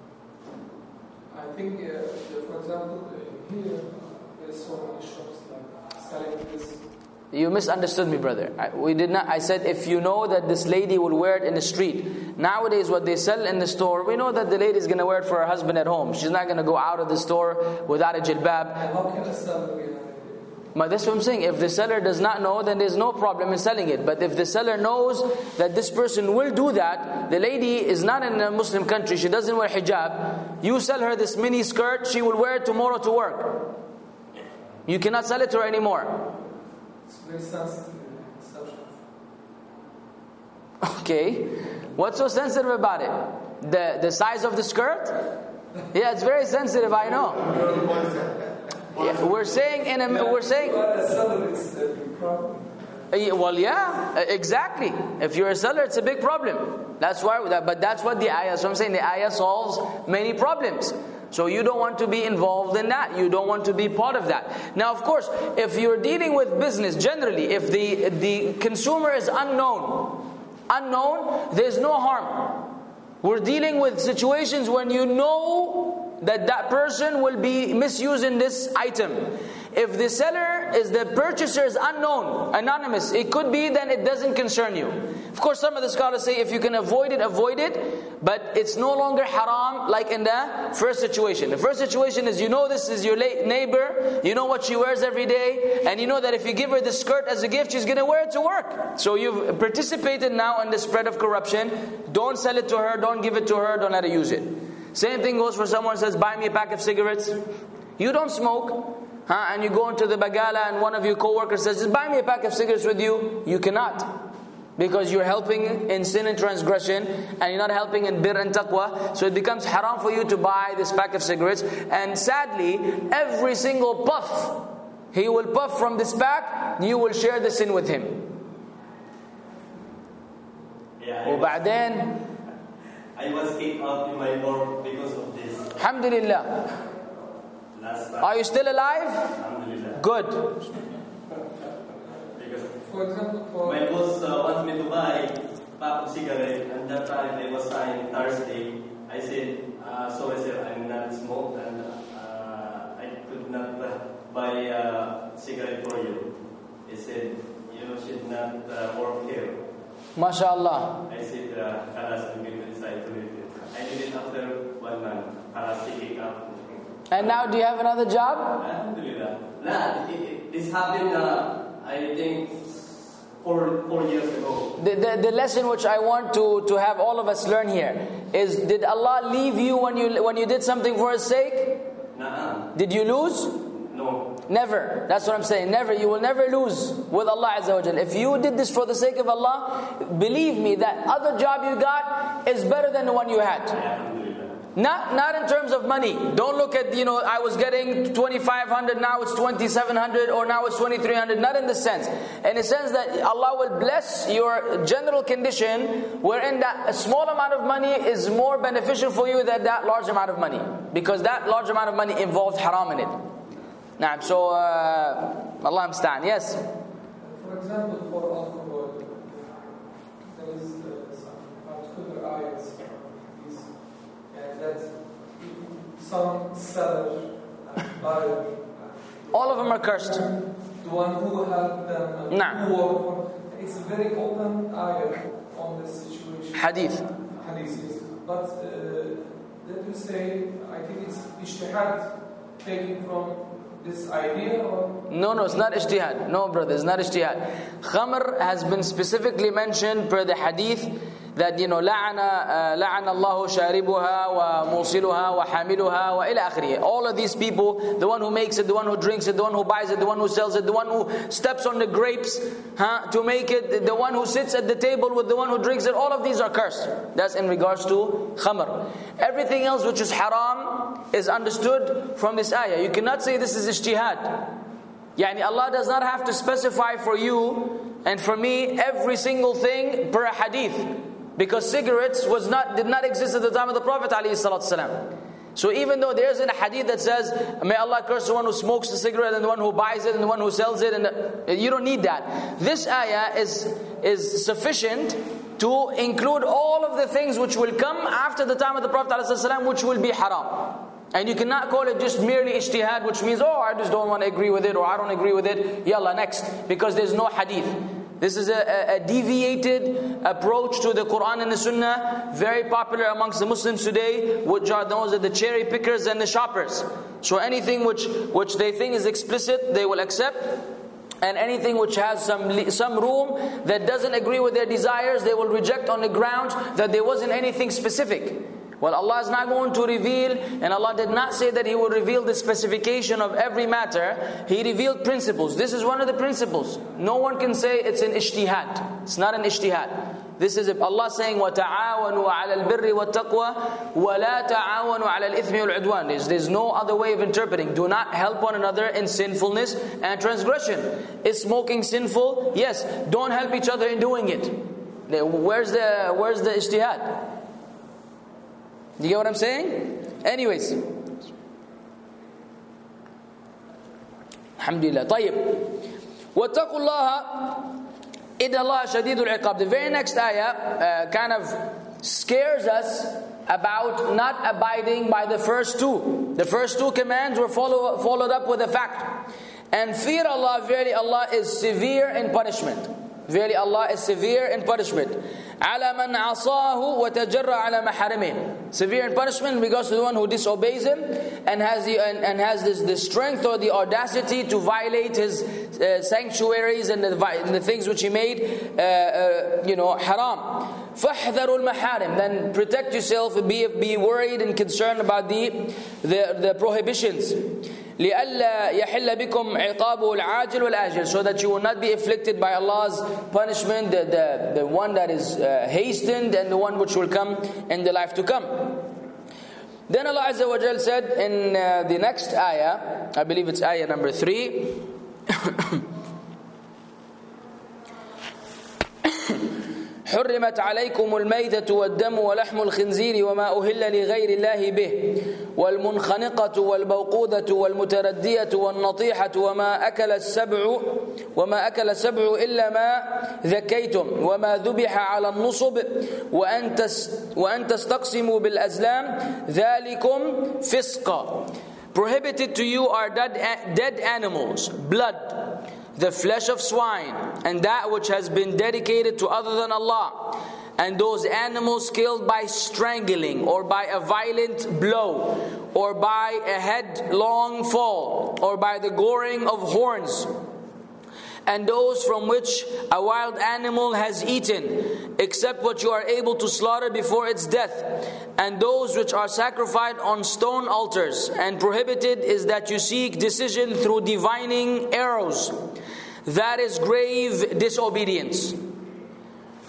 I think, uh, for example, uh, here, there's so many shops like selling this. You misunderstood me, brother. I, we did not. I said if you know that this lady will wear it in the street. Nowadays what they sell in the store, we know that the lady is going to wear it for her husband at home. She's not going to go out of the store without a jilbab. How can I sell it? But that's what I'm saying. If the seller does not know, then there's no problem in selling it. But if the seller knows that this person will do that, the lady is not in a Muslim country, she doesn't wear hijab, you sell her this mini skirt, she will wear it tomorrow to work. You cannot sell it to her anymore. It's very sensitive subject. Okay. What's so sensitive about it? The the size of the skirt? Yeah, it's very sensitive, I know. Yeah, we're saying in a we're saying well, yeah, exactly. If you're a seller, it's a big problem. That's why but that's what the ayah, so I'm saying the ayah solves many problems. So you don't want to be involved in that. You don't want to be part of that. Now, of course, if you're dealing with business, generally, if the, the consumer is unknown, unknown, there's no harm. We're dealing with situations when you know that that person will be misusing this item. If the seller is the purchaser is unknown, anonymous, it could be then it doesn't concern you. Of course, some of the scholars say if you can avoid it, avoid it. But it's no longer haram like in the first situation. The first situation is you know this is your neighbor, you know what she wears every day, and you know that if you give her the skirt as a gift, she's going to wear it to work. So you've participated now in the spread of corruption. Don't sell it to her, don't give it to her, don't let her use it. Same thing goes for someone who says, buy me a pack of cigarettes. You don't smoke. Huh? And you go into the bagala and one of your co-workers says, just buy me a pack of cigarettes with you. You cannot. Because you're helping in sin and transgression and you're not helping in birr and taqwa. So it becomes haram for you to buy this pack of cigarettes. And sadly, every single puff he will puff from this pack, you will share the sin with him. Yeah, وبعدين I was kicked out in my work because of this. Alhamdulillah. Last time. Are you still alive? Alhamdulillah. Good. Because For example, for my boss uh, wants me to buy a pack of cigarette, and that time it was signed Thursday. I said, uh, sorry sir, I'm not smoke, and uh, I could not uh, buy a cigarette for you. He said, you should not uh, work here. MashaAllah. I said, uh, Kalas, I'm going to decide to leave it. I did it after one month. Kalas, taking up. And now do you have another job? Alhamdulillah. Nah, it, it, this happened, uh, I think, four, four years ago. The, the, the lesson which I want to, to have all of us learn here is, did Allah leave you when you when you did something for His sake? Nah. Did you lose? No. Never. That's what I'm saying. Never. You will never lose with Allah Azza wa Jal. If you did this for the sake of Allah, believe me, that other job you got is better than the one you had. Alhamdulillah. Not not in terms of money. Don't look at, you know, I was getting twenty-five hundred, now it's twenty-seven hundred, or now it's twenty-three hundred. Not in the sense. In the sense that Allah will bless your general condition, wherein that a small amount of money is more beneficial for you than that large amount of money. Because that large amount of money involves haram in it. Now, so, uh, Allah musta'an. Yes? For example, for alcohol, there is uh, some particular ayats that if some seller, buyer, all of them are cursed. The one who helped them, nah. who it's a very open ayah on this situation. Hadith. Hadith, yes. But uh, that you say, I think it's ijtihad taken from this idea, or? No, no, it's not ijtihad. No, brother, it's not ijtihad. Khamr has been specifically mentioned per the hadith that, you know, la'ana la'ana Allahu sharibuha wa musiluha wa hamiluha wa ila akhirih. All of these people, the one who makes it, the one who drinks it, the one who buys it, the one who sells it, the one who steps on the grapes huh, to make it, the one who sits at the table with the one who drinks it, all of these are cursed. That's in regards to khamr. Everything else which is haram is understood from this ayah. You cannot say this is ijtihad. Yani Allah does not have to specify for you and for me every single thing per hadith. Because cigarettes was not did not exist at the time of the Prophet ﷺ. So even though there isn't a hadith that says, may Allah curse the one who smokes the cigarette and the one who buys it and the one who sells it, and the, you don't need that. This ayah is, is sufficient to include all of the things which will come after the time of the Prophet ﷺ, which will be haram. And you cannot call it just merely ijtihad, which means, oh, I just don't want to agree with it, or I don't agree with it, yalla, next. Because there's no hadith. This is a, a, a deviated approach to the Quran and the Sunnah, very popular amongst the Muslims today, which are those are the cherry pickers and the shoppers. So anything which, which they think is explicit, they will accept. And anything which has some some room that doesn't agree with their desires, they will reject on the ground that there wasn't anything specific. Well, Allah is not going to reveal, and Allah did not say that He will reveal the specification of every matter. He revealed principles. This is one of the principles. No one can say it's an ijtihad. It's not an ijtihad. This is Allah saying, وَتَعَاوَنُوا عَلَى الْبِرِّ وَالتَّقْوَى وَلَا تَعَاوَنُوا عَلَى الْإِثْمِ وَالْعُدْوَانِ. There's, there's no other way of interpreting. Do not help one another in sinfulness and transgression. Is smoking sinful? Yes. Don't help each other in doing it. Where's the, where's the ijtihad? You get what I'm saying? Anyways. Alhamdulillah. طيب. وَاتَّقُوا اللَّهَ إِنَّ اللَّهَ شَدِيدُ الْعِقَابِ. The very next ayah uh, kind of scares us about not abiding by the first two. The first two commands were follow, followed up with a fact. And fear Allah, verily Allah is severe in punishment. Verily Allah is severe in punishment. على من عصاه وتجرأ على محارمه. Severe in punishment in regards to the one who disobeys Him and has the and, and has this the strength or the audacity to violate His uh, sanctuaries and the, and the things which He made, uh, uh, you know, haram. فَاحْذَرُوا الْمَحَارِمِ. Then protect yourself, be be worried and concerned about the the, the prohibitions. لِأَلَّا يَحِلَّ بِكُمْ عِقَابُهُ الْعَاجِلُ وَالْآجِلُ. So that you will not be afflicted by Allah's punishment, the, the, the one that is uh, hastened and the one which will come in the life to come. Then Allah Azza wa Jal said in uh, the next ayah, I believe it's ayah number three, حرمت عليكم الميتة والدم ولحم الخنزير وما أهل لغير الله به والمنخنقة والبوقوذة والمتردية والنطيحة وما أكل السبع وما أكل السبع إلا ما ذكيتم وما ذبح على النصب وأن وأن تستقسموا بالأزلام ذلكم فسق. Prohibited to you are dead, dead animals, blood, the flesh of swine, and that which has been dedicated to other than Allah, and those animals killed by strangling, or by a violent blow, or by a headlong fall, or by the goring of horns, and those from which a wild animal has eaten, except what you are able to slaughter before its death, and those which are sacrificed on stone altars. And prohibited is that you seek decision through divining arrows. That is grave disobedience.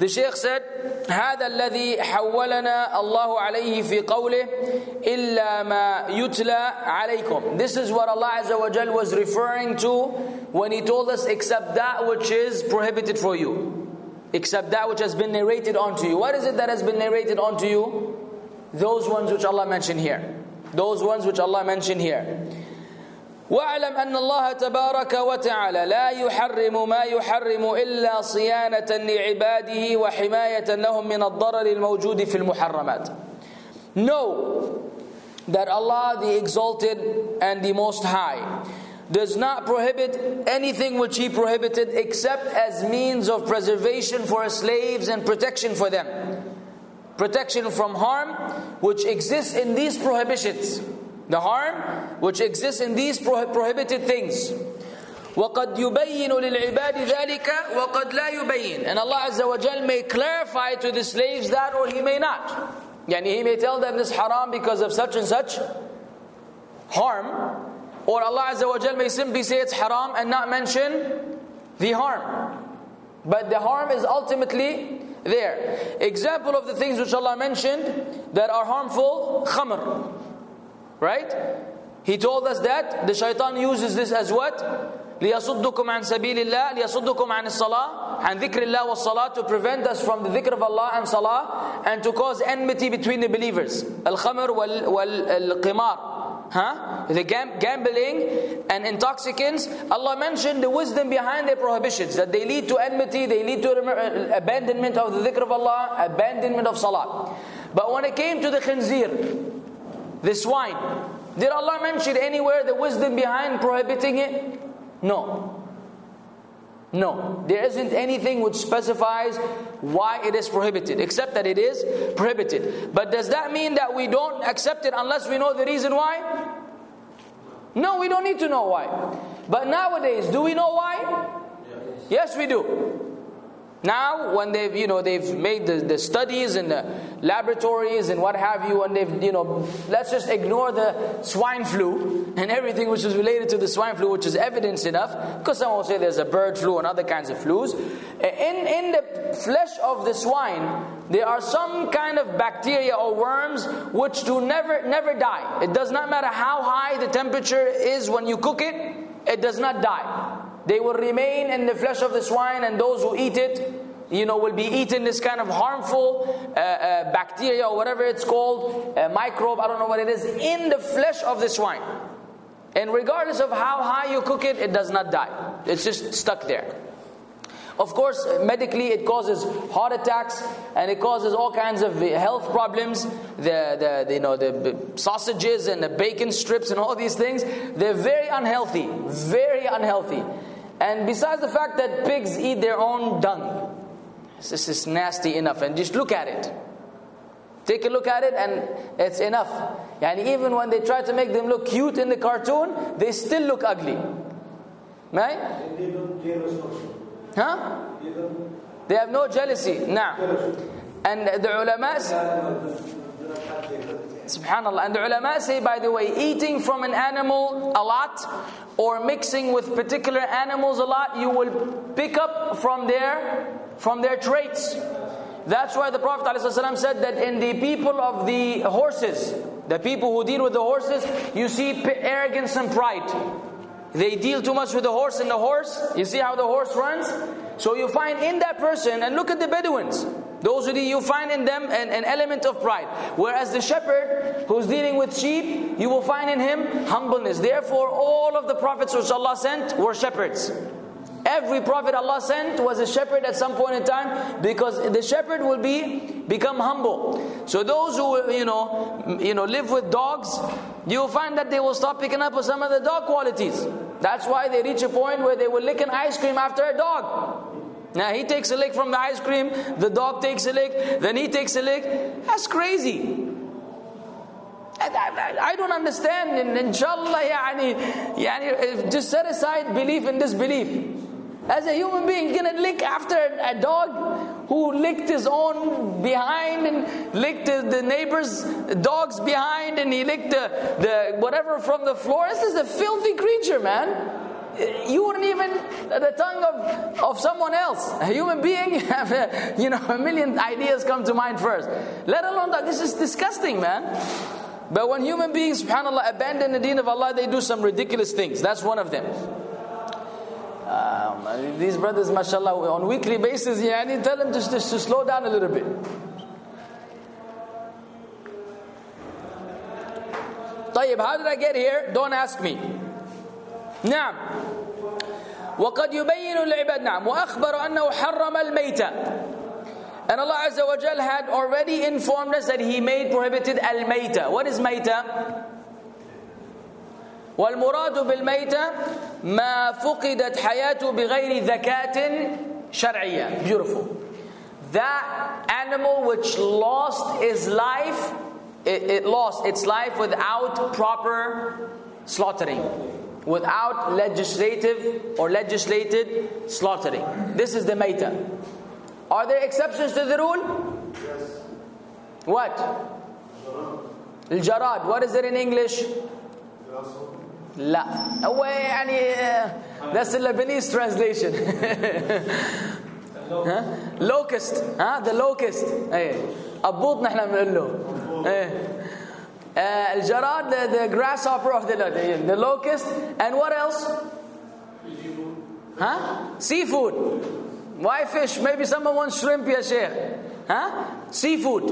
The Shaykh said, هذا الذي حولنا الله عليه في قوله إلا ما يتلى عليكم. This is what Allah Azza wa Jal was referring to when He told us, except that which is prohibited for you, except that which has been narrated onto you. What is it that has been narrated onto you? Those ones which Allah mentioned here. Those ones which Allah mentioned here. وَاعْلَمْ أَنَّ اللَّهَ تَبَارَكَ وَتَعَالَى لَا يُحَرِّمُ مَا يُحَرِّمُ إِلَّا صِيَانَةً لِعِبَادِهِ وَحِمَايَةً لَهُم مِّنَ الضَّرَرِ الْمَوْجُودِ فِي الْمُحَرَّمَاتِ. Know that Allah, the Exalted and the Most High, does not prohibit anything which He prohibited except as means of preservation for His slaves and protection for them. Protection from harm which exists in these prohibitions. The harm which exists in these prohibited things. وَقَدْ يُبَيِّنُ لِلْعِبَادِ ذَلِكَ وَقَدْ لَا يُبَيِّن. And Allah Azza wa Jal may clarify to the slaves that, or He may not. Yani He may tell them this haram because of such and such harm. Or Allah Azza wa Jal may simply say it's haram and not mention the harm. But the harm is ultimately there. Example of the things which Allah mentioned that are harmful, khamr. Right? He told us that the shaitan uses this as what? لِيَصُدُّكُمْ عَنْ سَبِيلِ اللَّهِ لِيَصُدُّكُمْ عَنِ الصَّلَاةِ عَنْ ذِكْرِ اللَّهِ وَالصَّلَاةِ, to prevent us from the dhikr of Allah and salah, and to cause enmity between the believers. Al-khamr wal-qimar. Huh? The gam- gambling and intoxicants. Allah mentioned the wisdom behind their prohibitions, that they lead to enmity, they lead to rem- abandonment of the dhikr of Allah, abandonment of salah. But when it came to the khinzir, the swine, did Allah mention anywhere the wisdom behind prohibiting it? No. No. There isn't anything which specifies why it is prohibited, except that it is prohibited. But does that mean that we don't accept it unless we know the reason why? No, we don't need to know why. But nowadays, do we know why? Yes, we do. Now, when they've, you know, they've made the, the studies and the laboratories and what have you, and they've, you know, let's just ignore the swine flu and everything which is related to the swine flu, which is evidence enough, because some will say there's a bird flu and other kinds of flus. In, in the flesh of the swine, there are some kind of bacteria or worms which do never, never die. It does not matter how high the temperature is when you cook it, it does not die. They will remain in the flesh of the swine, and those who eat it, you know, will be eating this kind of harmful uh, uh, bacteria or whatever it's called, uh, microbe, I don't know what it is, in the flesh of the swine. And regardless of how high you cook it, it does not die. It's just stuck there. Of course, medically it causes heart attacks and it causes all kinds of health problems. The, the, the you know the sausages and the bacon strips and all these things, they're very unhealthy, very unhealthy. And besides the fact that pigs eat their own dung, this is nasty enough. And just look at it. Take a look at it and it's enough. And even when they try to make them look cute in the cartoon, they still look ugly. Right? Huh? They have no jealousy. Nah. And the ulama, subhanallah, and the ulama say, by the way, eating from an animal a lot or mixing with particular animals a lot, you will pick up from their from their traits. That's why the Prophet ﷺ said that in the people of the horses, the people who deal with the horses, you see arrogance and pride. They deal too much with the horse, and the horse, you see how the horse runs? So you find in that person, and look at the Bedouins, those who you find in them an, an element of pride. Whereas the shepherd who's dealing with sheep, you will find in him humbleness. Therefore, all of the prophets which Allah sent were shepherds. Every prophet Allah sent was a shepherd at some point in time, because the shepherd will be become humble. So those who you know you know live with dogs, you will find that they will start picking up on some of the dog qualities. That's why they reach a point where they will lick an ice cream after a dog. Now he takes a lick from the ice cream, the dog takes a lick, then he takes a lick. That's crazy. I, I, I don't understand. And inshallah, yani, yani, just set aside belief and disbelief. As a human being, you're going to lick after a dog who licked his own behind and licked the, the neighbor's dog's behind, and he licked the, the whatever from the floor. This is a filthy creature, man. you wouldn't even the tongue of, of someone else. A human being, you have a, you know, a million ideas come to mind first. Let alone that. This is disgusting, man. But when human beings, subhanAllah, abandon the deen of Allah, they do some ridiculous things. That's one of them. Um, these brothers, mashallah, on weekly basis, yeah, I need to tell them just, just to slow down a little bit. طيب, how did I get here? Don't ask me. نعم. وقد يبين العباد نعم وأخبر أنه حرم الميتة. And Allah Azza wa Jal had already informed us that He made prohibited al-mayta. What is mayta? والمراد بالميتة ما فقدت حياته بغير ذكاة شرعية. Beautiful. That animal which lost its life, it, it lost its life without proper slaughtering, without legislative or legislated slaughtering. This is the mayta. Are there exceptions to the rule? Yes. What? Al-jarad. What is it in English? لا. هو يعني that's the Lebanese translation. huh? Locust. Huh? The locust. ايه. أبوط نحن بنقول له. ايه. Uh, الجراد, the, the grasshopper of the, the, the locust. And what else? Huh? Seafood. Why fish? Maybe someone wants shrimp, ya sheikh. Huh? Seafood.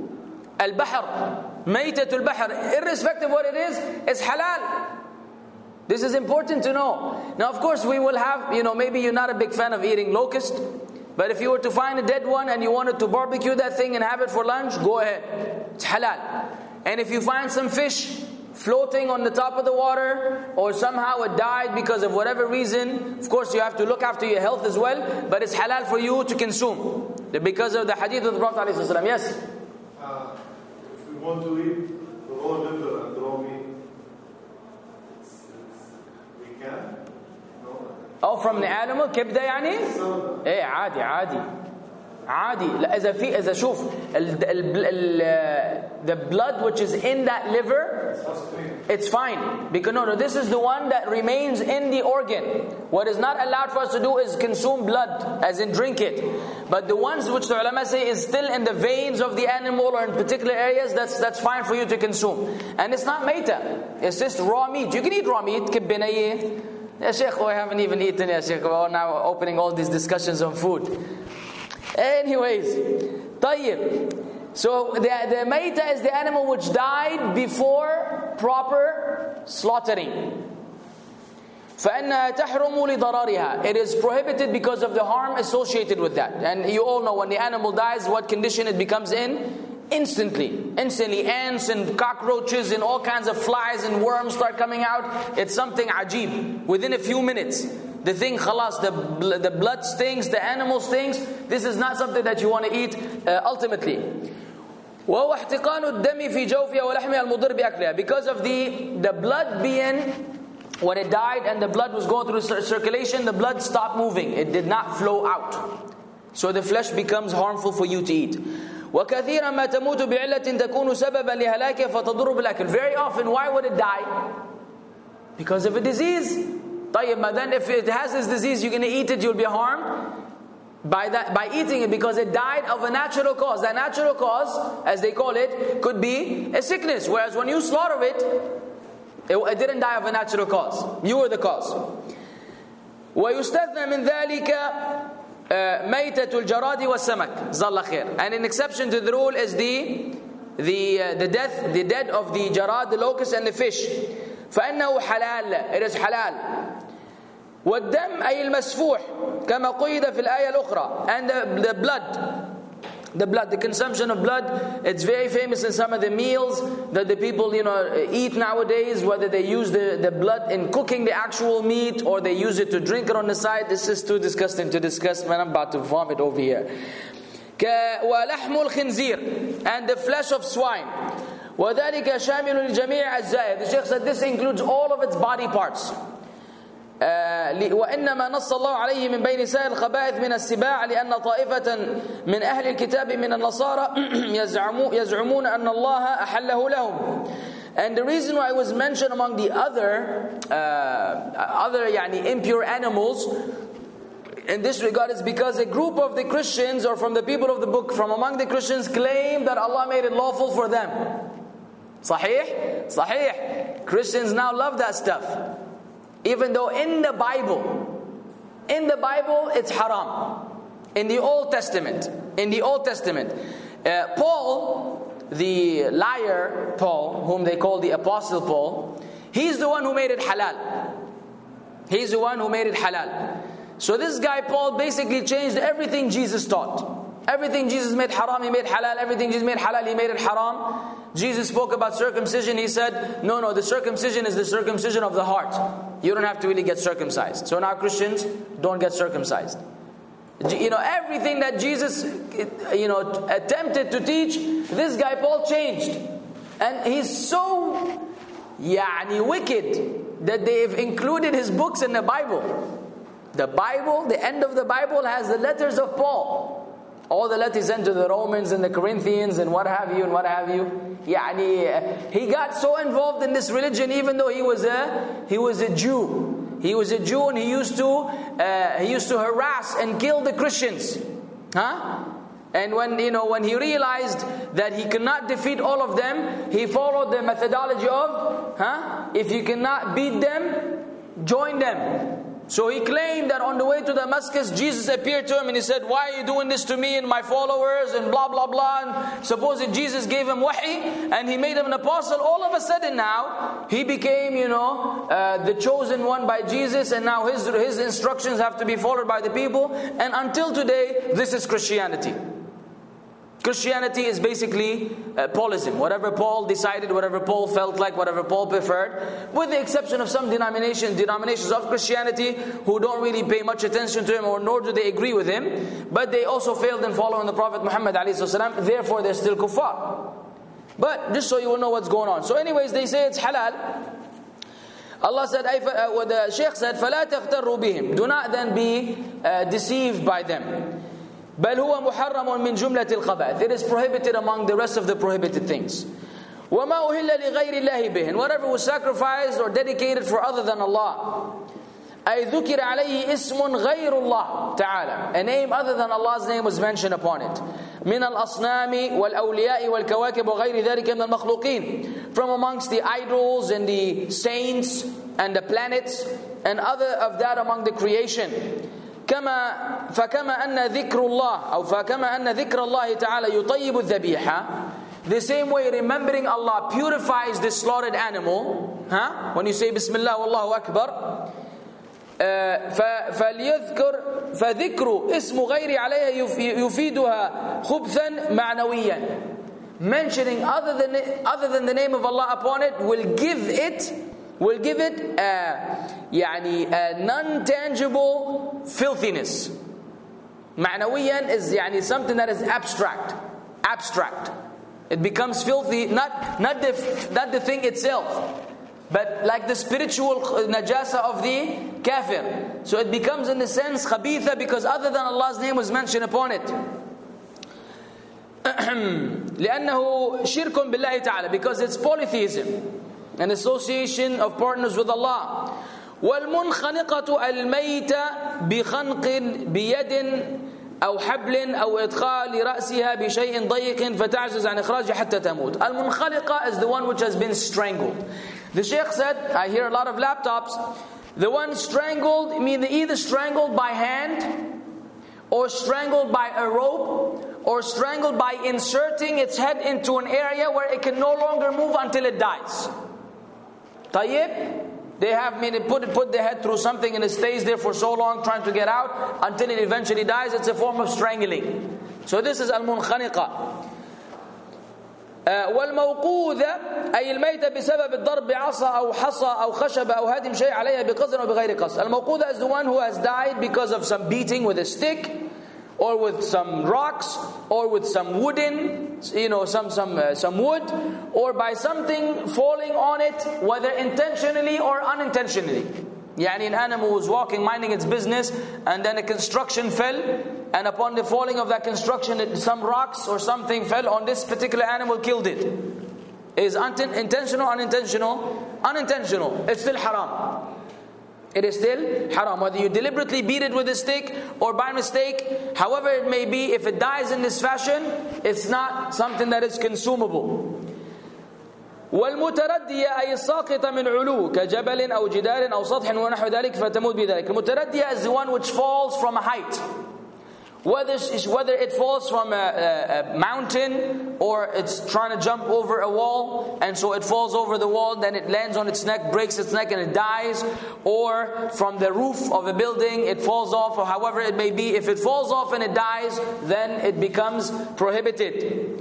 Al-bahr. Maytatul bahr. Irrespective of what it is, it's halal. This is important to know. Now, of course, we will have, you know, maybe you're not a big fan of eating locust. But if you were to find a dead one and you wanted to barbecue that thing and have it for lunch, go ahead. It's halal. And if you find some fish floating on the top of the water, or somehow it died because of whatever reason, of course you have to look after your health as well, but it's halal for you to consume because of the hadith of the Prophet ﷺ. Yes? Uh, if we want to eat the raw liver and raw meat, it's, it's, we can? No? Oh, from the animal? كبدة يعني؟ ايه عادي عادي عادي. لا إذا في إذا شوف ال, ال, ال, the blood which is in that liver, it's fine. Because no, no, this is the one that remains in the organ. What is not allowed for us to do is consume blood, as in drink it. But the ones which the ulama say is still in the veins of the animal or in particular areas, that's that's fine for you to consume. And it's not mayta. It's just raw meat. You can eat raw meat. Kibbinaye. Ya Sheikh, we haven't even eaten, Ya Sheikh. We're now opening all these discussions on food. Anyways, طيب. So the, the mayta is the animal which died before proper slaughtering. فَإِنَّهَا تَحْرُمُ لِضَرَرِهَا. It is prohibited because of the harm associated with that. And you all know when the animal dies, what condition it becomes in? Instantly. Instantly, ants and cockroaches and all kinds of flies and worms start coming out. It's something ajib. Within a few minutes, the thing, khalas, the, the blood stings, the animal stings. This is not something that you want to eat uh, ultimately. وَهُوَ احْتِقَانُ الدَّمِ فِي جَوْفِهَا وَلَحْمِهَا الْمُضِرِّ بِأَكْلِهَا. Because of the, the blood being, when it died and the blood was going through circulation, the blood stopped moving. It did not flow out. So the flesh becomes harmful for you to eat. وَكَثِيرًا مَا تَمُوتُ بِعِلَّةٍ تَكُونُ سَبَبًا لِهَلَاكِهَا فَتَضُرُّ بِالْأَكْلِ. Very often, why would it die? Because of a disease. طيب, but then if it has this disease, you're going to eat it, you'll be harmed by that, by eating it, because it died of a natural cause. That natural cause, as they call it, could be a sickness. Whereas when you slaughter it, it, it didn't die of a natural cause. You were the cause. وَيُسْتَثْنَى مِنْ ذَلِكَ مَيْتَةُ الْجَرَادِ وَالسَّمَكِ. Zalla khair. And an exception to the rule is the the uh, the death, the dead of the jarad, the locust, and the fish. فَإِنَّهُ حَلَالٌ. It is halal. والدم أي المسفوح كما قيد في الآية الأخرى. And the, the blood, the blood, the consumption of blood, it's very famous in some of the meals that the people, you know, eat nowadays, whether they use the, the blood in cooking the actual meat or they use it to drink it on the side. This is too disgusting to discuss, man. I'm about to vomit over here. وَلَحْمُ الْخِنْزِيرِ. And the flesh of swine. وَذَلِكَ شَامِلٌ لِجَمِيعِ أَجْزَائِهِ. The Shaykh said this includes all of its body parts. وإنما نص الله عليه من بين سائر الخبائث من السباع لأن طائفة من أهل الكتاب من النصارى يزعمون أن الله أحله لهم And the reason why it was mentioned among the other uh, other yani, impure animals in this regard is because a group of the Christians, or from the people of the book, from among the Christians, claim that Allah made it lawful for them. Sahih? Sahih. Christians now love that stuff. Even though in the Bible, in the Bible it's haram. In the Old Testament, in the Old Testament, uh, Paul, the liar Paul, whom they call the Apostle Paul, he's the one who made it halal. He's the one who made it halal. So this guy Paul basically changed everything Jesus taught. Everything Jesus made haram, he made halal. Everything Jesus made halal, he made it haram. Jesus spoke about circumcision. He said, no, no, the circumcision is the circumcision of the heart. You don't have to really get circumcised. So now Christians don't get circumcised. You know, everything that Jesus, you know, attempted to teach, this guy Paul changed. And he's so, yani, wicked that they've included his books in the Bible. The Bible, the end of the Bible has the letters of Paul. All the letters sent to the Romans and the Corinthians and what have you and what have you. Yani, he got so involved in this religion even though he was a, he was a Jew. He was a Jew and he used to uh, he used to harass and kill the Christians. Huh? And when you know when he realized that he could not defeat all of them, he followed the methodology of, huh? If you cannot beat them, join them. So he claimed that on the way to Damascus, Jesus appeared to him and he said, why are you doing this to me and my followers and blah blah blah. And supposing Jesus gave him wahi and he made him an apostle. All of a sudden now, he became, you know, uh, the chosen one by Jesus, and now his, his instructions have to be followed by the people. And until today, this is Christianity. Christianity is basically uh, Paulism. Whatever Paul decided, whatever Paul felt like, whatever Paul preferred, with the exception of some denominations, denominations of Christianity who don't really pay much attention to him, or nor do they agree with him, but they also failed in following the Prophet Muhammad ﷺ, therefore they're still kuffar. But just so you will know what's going on. So anyways, they say it's halal. Allah said, uh, the Shaykh said, فَلَا تَغْتَرُّوا بِهِمْ. Do not then be uh, deceived by them. بل هو محرم من جملة الخبائث. It is prohibited among the rest of the prohibited things. وما أهل لغير الله به. And whatever was sacrificed or dedicated for other than Allah. أي ذكر عليه اسم غير الله تعالى. A name other than Allah's name was mentioned upon it. من الأصنام والأولياء والكواكب وغير ذلك من المخلوقين. From amongst the idols and the saints and the planets and other of that among the creation. كما فكما أن ذكر الله أو فكما أن ذكر الله تعالى يطيب الذبيحة. The same way remembering Allah purifies the slaughtered animal. Huh? When you say Bismillah Wallahu Akbar. فليذكر فذكر اسم غير عليها يفيدها خبثا معنويا. Mentioning other than other than the name of Allah upon it will give it will give it a, يعني, a non-tangible filthiness. معنويا is يعني, something that is abstract. Abstract. It becomes filthy, not, not, the, not the thing itself, but like the spiritual najasa of the kafir. So it becomes in a sense khabitha because other than Allah's name was mentioned upon it. لأنه شرك بالله تعالى, because it's polytheism. An association of partners with Allah. والمنخنقة الميتة بخنق بيد أو حبل أو إدخال رأسها بشيء ضيق فتعجز عن إخراجه حتى تموت. المنخنقة is the one which has been strangled. The Shaykh said, I hear a lot of laptops, the one strangled, I mean either strangled by hand or strangled by a rope or strangled by inserting its head into an area where it can no longer move until it dies. Tayyib, they have mean put put their head through something and it stays there for so long trying to get out until it eventually dies. It's a form of strangling. So this is al-munkhaniqa. والموقوذة أي الميتة بسبب الضرب بعصا أو حصى أو خشب أو هدم شيء عليها بقصد أو بغير قصد. الموقوذة is the one who has died because of some beating with a stick, or with some rocks, or with some wooden, you know, some some uh, some wood, or by something falling on it, whether intentionally or unintentionally. Yani an animal was walking, minding its business, and then a construction fell, and upon the falling of that construction, it, some rocks or something fell on this particular animal, killed it. is intentional, unintentional, unintentional. It's still haram. It is still haram. Whether you deliberately beat it with a stick or by mistake, however it may be, if it dies in this fashion, it's not something that is consumable. والمتردية أي الساقطة من علو كجبل أو جدار أو سطح ونحو ذلك فتموت بذلك. المتردية is the one which falls from a height. Whether, whether it falls from a, a, a mountain or it's trying to jump over a wall and so it falls over the wall, then it lands on its neck, breaks its neck and it dies, or from the roof of a building it falls off, or however it may be. If it falls off and it dies, then it becomes prohibited.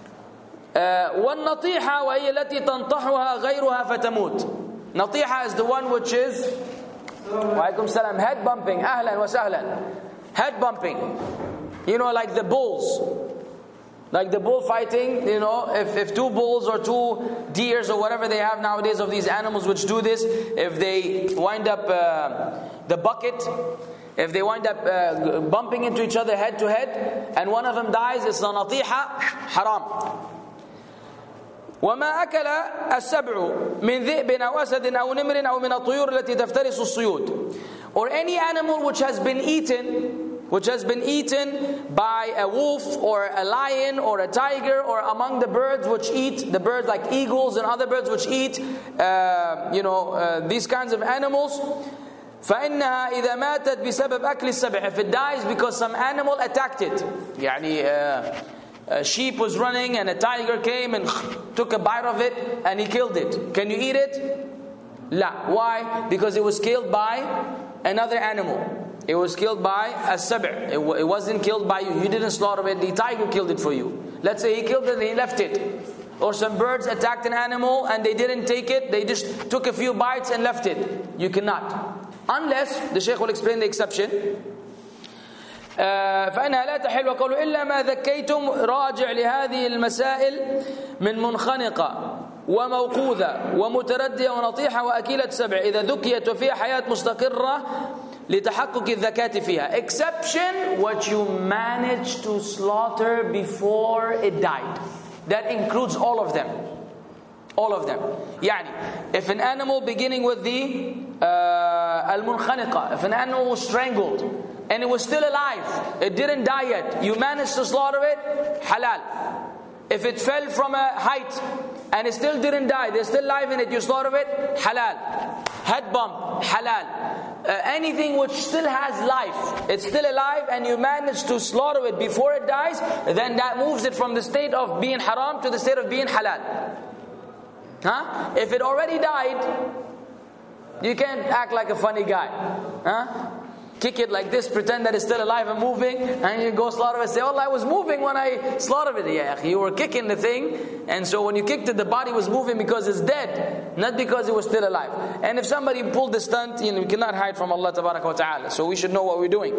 والنطيحة وهي التي تنطحها غيرها فتموت. نطيحة is the one which is وعليكم السلام head bumping. أهلا وسهلا. Head bumping, you know, like the bulls, like the bullfighting. You know, if, if two bulls or two deers or whatever they have nowadays of these animals which do this, if they wind up uh, the bucket, if they wind up uh, bumping into each other head to head, and one of them dies, it's a natiha, haram. وما أكل السبع من ذئب أو أسد أو نمر أو من الطيور التي تفترس الصيود. Or any animal which has been eaten, which has been eaten by a wolf or a lion or a tiger, or among the birds which eat, the birds like eagles and other birds which eat, uh, you know, uh, these kinds of animals. فإنها إذا ماتت بسبب أكل السبع. If it dies because some animal attacked it, يعني uh, a sheep was running and a tiger came and took a bite of it and he killed it. Can you eat it? La. Why? Because it was killed by another animal. It was killed by a sab'. It, w- it wasn't killed by you. You didn't slaughter it. The tiger killed it for you. Let's say he killed it and he left it. Or some birds attacked an animal and they didn't take it. They just took a few bites and left it. You cannot. Unless, the Shaykh will explain the exception. فإنها لا تحل وقالوا إلا ما ذكيتم راجع لهذه المسائل من منخنقة وموقوذة ومتردية ونطيحة وأكيلة سبع إذا ذكيت وفيها حياة مستقرة لتحقق الذكاة فيها. Exception, what you managed to slaughter before it died. That includes all of them. All of them. يعني, if an animal beginning with the uh, al-munkhaniqa, if an animal was strangled and it was still alive, it didn't die yet, you managed to slaughter it, halal. If it fell from a height and it still didn't die, there's still life in it, you slaughter it, halal. Head bump, halal. Uh, anything which still has life, it's still alive and you manage to slaughter it before it dies, then that moves it from the state of being haram to the state of being halal. Huh? If it already died, you can't act like a funny guy. Huh? Kick it like this, pretend that it's still alive and moving, and you go slaughter it and say, oh, I was moving when I slaughtered it. Yeah, you were kicking the thing, and so when you kicked it, the body was moving because it's dead, not because it was still alive. And if somebody pulled the stunt, you know, we cannot hide from Allah Tabaraka wa Ta'ala. So we should know what we're doing.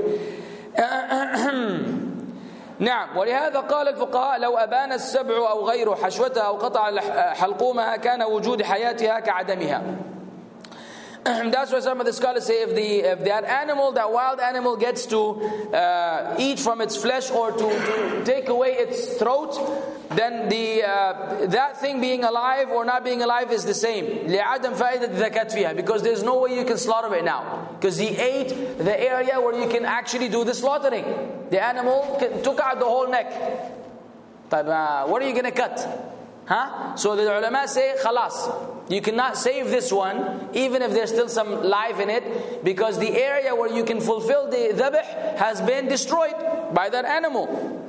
نعم. ولهذا قال الفقهاء لو أبان السبع أو غيره حشوتها أو قطع حلقومها كان وجود حياتها كعدمها. That's why some of the scholars say if the if that animal, that wild animal gets to uh, eat from its flesh or to, to take away its throat, then the uh, that thing being alive or not being alive is the same. لعدم فائدة الذكاة فيها, because there's no way you can slaughter it now, because he ate the area where you can actually do the slaughtering. The animal took out the whole neck. But uh, what are you going to cut? Huh? So the ulama say, khalas, you cannot save this one, even if there's still some life in it, because the area where you can fulfill the dhabh has been destroyed by that animal.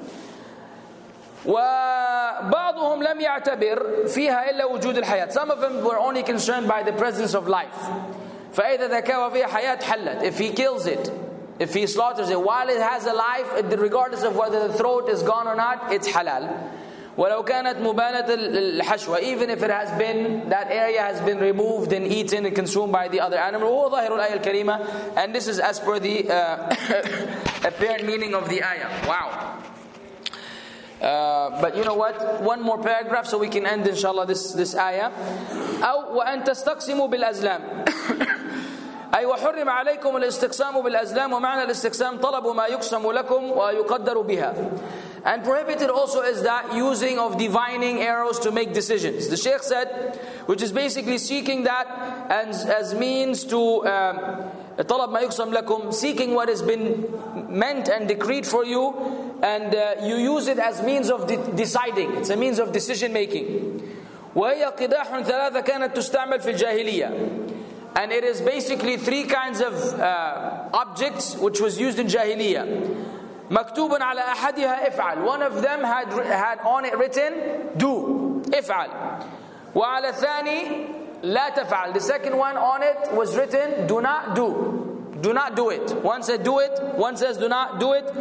وبعضهم لم يعتبر فيها إلا وجود الحياة. Some of them were only concerned by the presence of life. فإذا ذكاء وفيها حياة حلت. If he kills it, if he slaughters it while it has a life, regardless of whether the throat is gone or not, it's halal. ولو كانت مبانة الحشوة, even if it has been, that area has been removed and eaten and consumed by the other animal. وهو ظاهر الآية الكريمة, and this is as per the uh, apparent meaning of the ayah. Wow. Uh, but you know what? One more paragraph so we can end inshallah this this ayah. أو وأن تستقسموا بالأزلام. أي وحرم عليكم الاستقسام بالأزلام, ومعنى الاستقسام طلب ما يقسم لكم ويقدر بها. And prohibited also is that using of divining arrows to make decisions. The Shaykh said, which is basically seeking that as, as means to طلب ما يقسم لكم, seeking what has been meant and decreed for you, and uh, you use it as means of de- deciding. It's a means of decision making. وهي قداح ثلاثة كانت تستعمل في الجاهلية. And it is basically three kinds of uh, objects which was used in Jahiliyyah. مكتوب على أحدها افعل. One of them had had on it written do, افعل. وعلى الثاني لا تفعل. The second one on it was written do not do. Do not do it. One said do it, one says do not do it.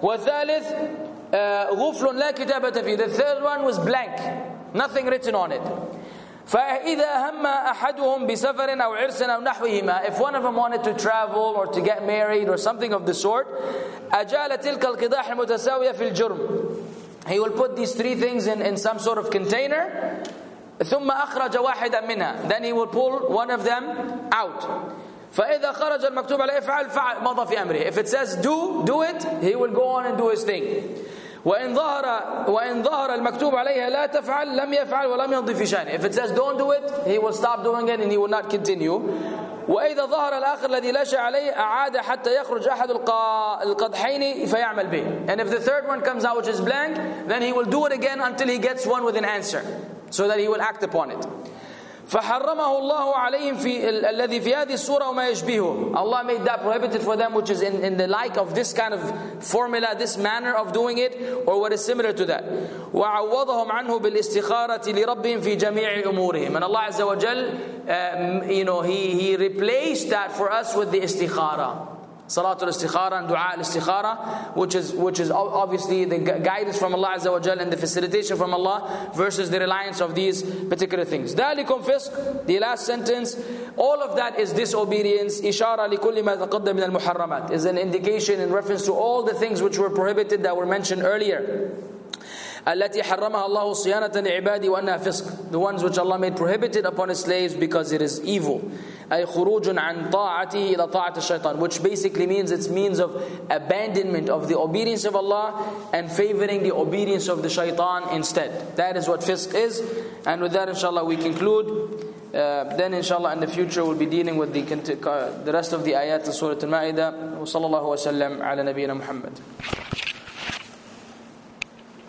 والثالث غفل لا كتابة فيه. The third one was blank, nothing written on it. فإذا هم أحدهم بسفر أو عرس أو نحوهما, if one of them wanted to travel or to get married or something of the sort, أجال تلك القداح المتساوية في الجرم. He will put these three things in, in some sort of container. ثم أخرج واحدا منها. Then he will pull one of them out. فإذا خرج المكتوب عليه افعل فعل مضى في أمره. If it says do, do it, he will go on and do his thing. وإن ظهر وإن ظهر المكتوب عليها لا تفعل لم يفعل ولم يمضي في شأنه. If it says don't do it, he will stop doing it and he will not continue. وإذا ظهر الآخر الذي لا شيء عليه أعاد حتى يخرج أحد القدحين فيعمل به. And if the third one comes out which is blank, then he will do it again until he gets one with an answer, so that he will act upon it. فحرمه الله عليهم في الذي في هذه السورة وما يشبهه. Allah made that prohibited for them, which is in, in the like of this kind of formula, this manner of doing it, or what is similar to that. وعوضهم عنه بالاستخارة لربهم في جميع أمورهم. And Allah Azza wa Jal, um, you know, he he replaced that for us with the istikhara. Salatul istikhara and dua al-istikhara, which is which is obviously the guidance from Allah Azza wa Jal and the facilitation from Allah versus the reliance of these particular things. ذَلِكُمْ فِسْقٌ, the last sentence, all of that is disobedience. إِشَارَةً لِكُلِّ مَا تَقَدَّمَ مِنَ الْمُحَرَّمَاتِ, is an indication in reference to all the things which were prohibited that were mentioned earlier. التي حرمها الله صيانة لعبادي وأنها فسق, the ones which Allah made prohibited upon His slaves because it is evil. أي خروج عن طاعته إلى طاعة الشيطان, which basically means it's means of abandonment of the obedience of Allah and favoring the obedience of the shaitan instead. That is what fisq is. And with that, inshallah, we conclude. Uh, then inshallah in the future we'll be dealing with the, the rest of the ayat of Surah Al-Ma'idah. Wa sallallahu wa sallam ala nabiyyina Muhammad.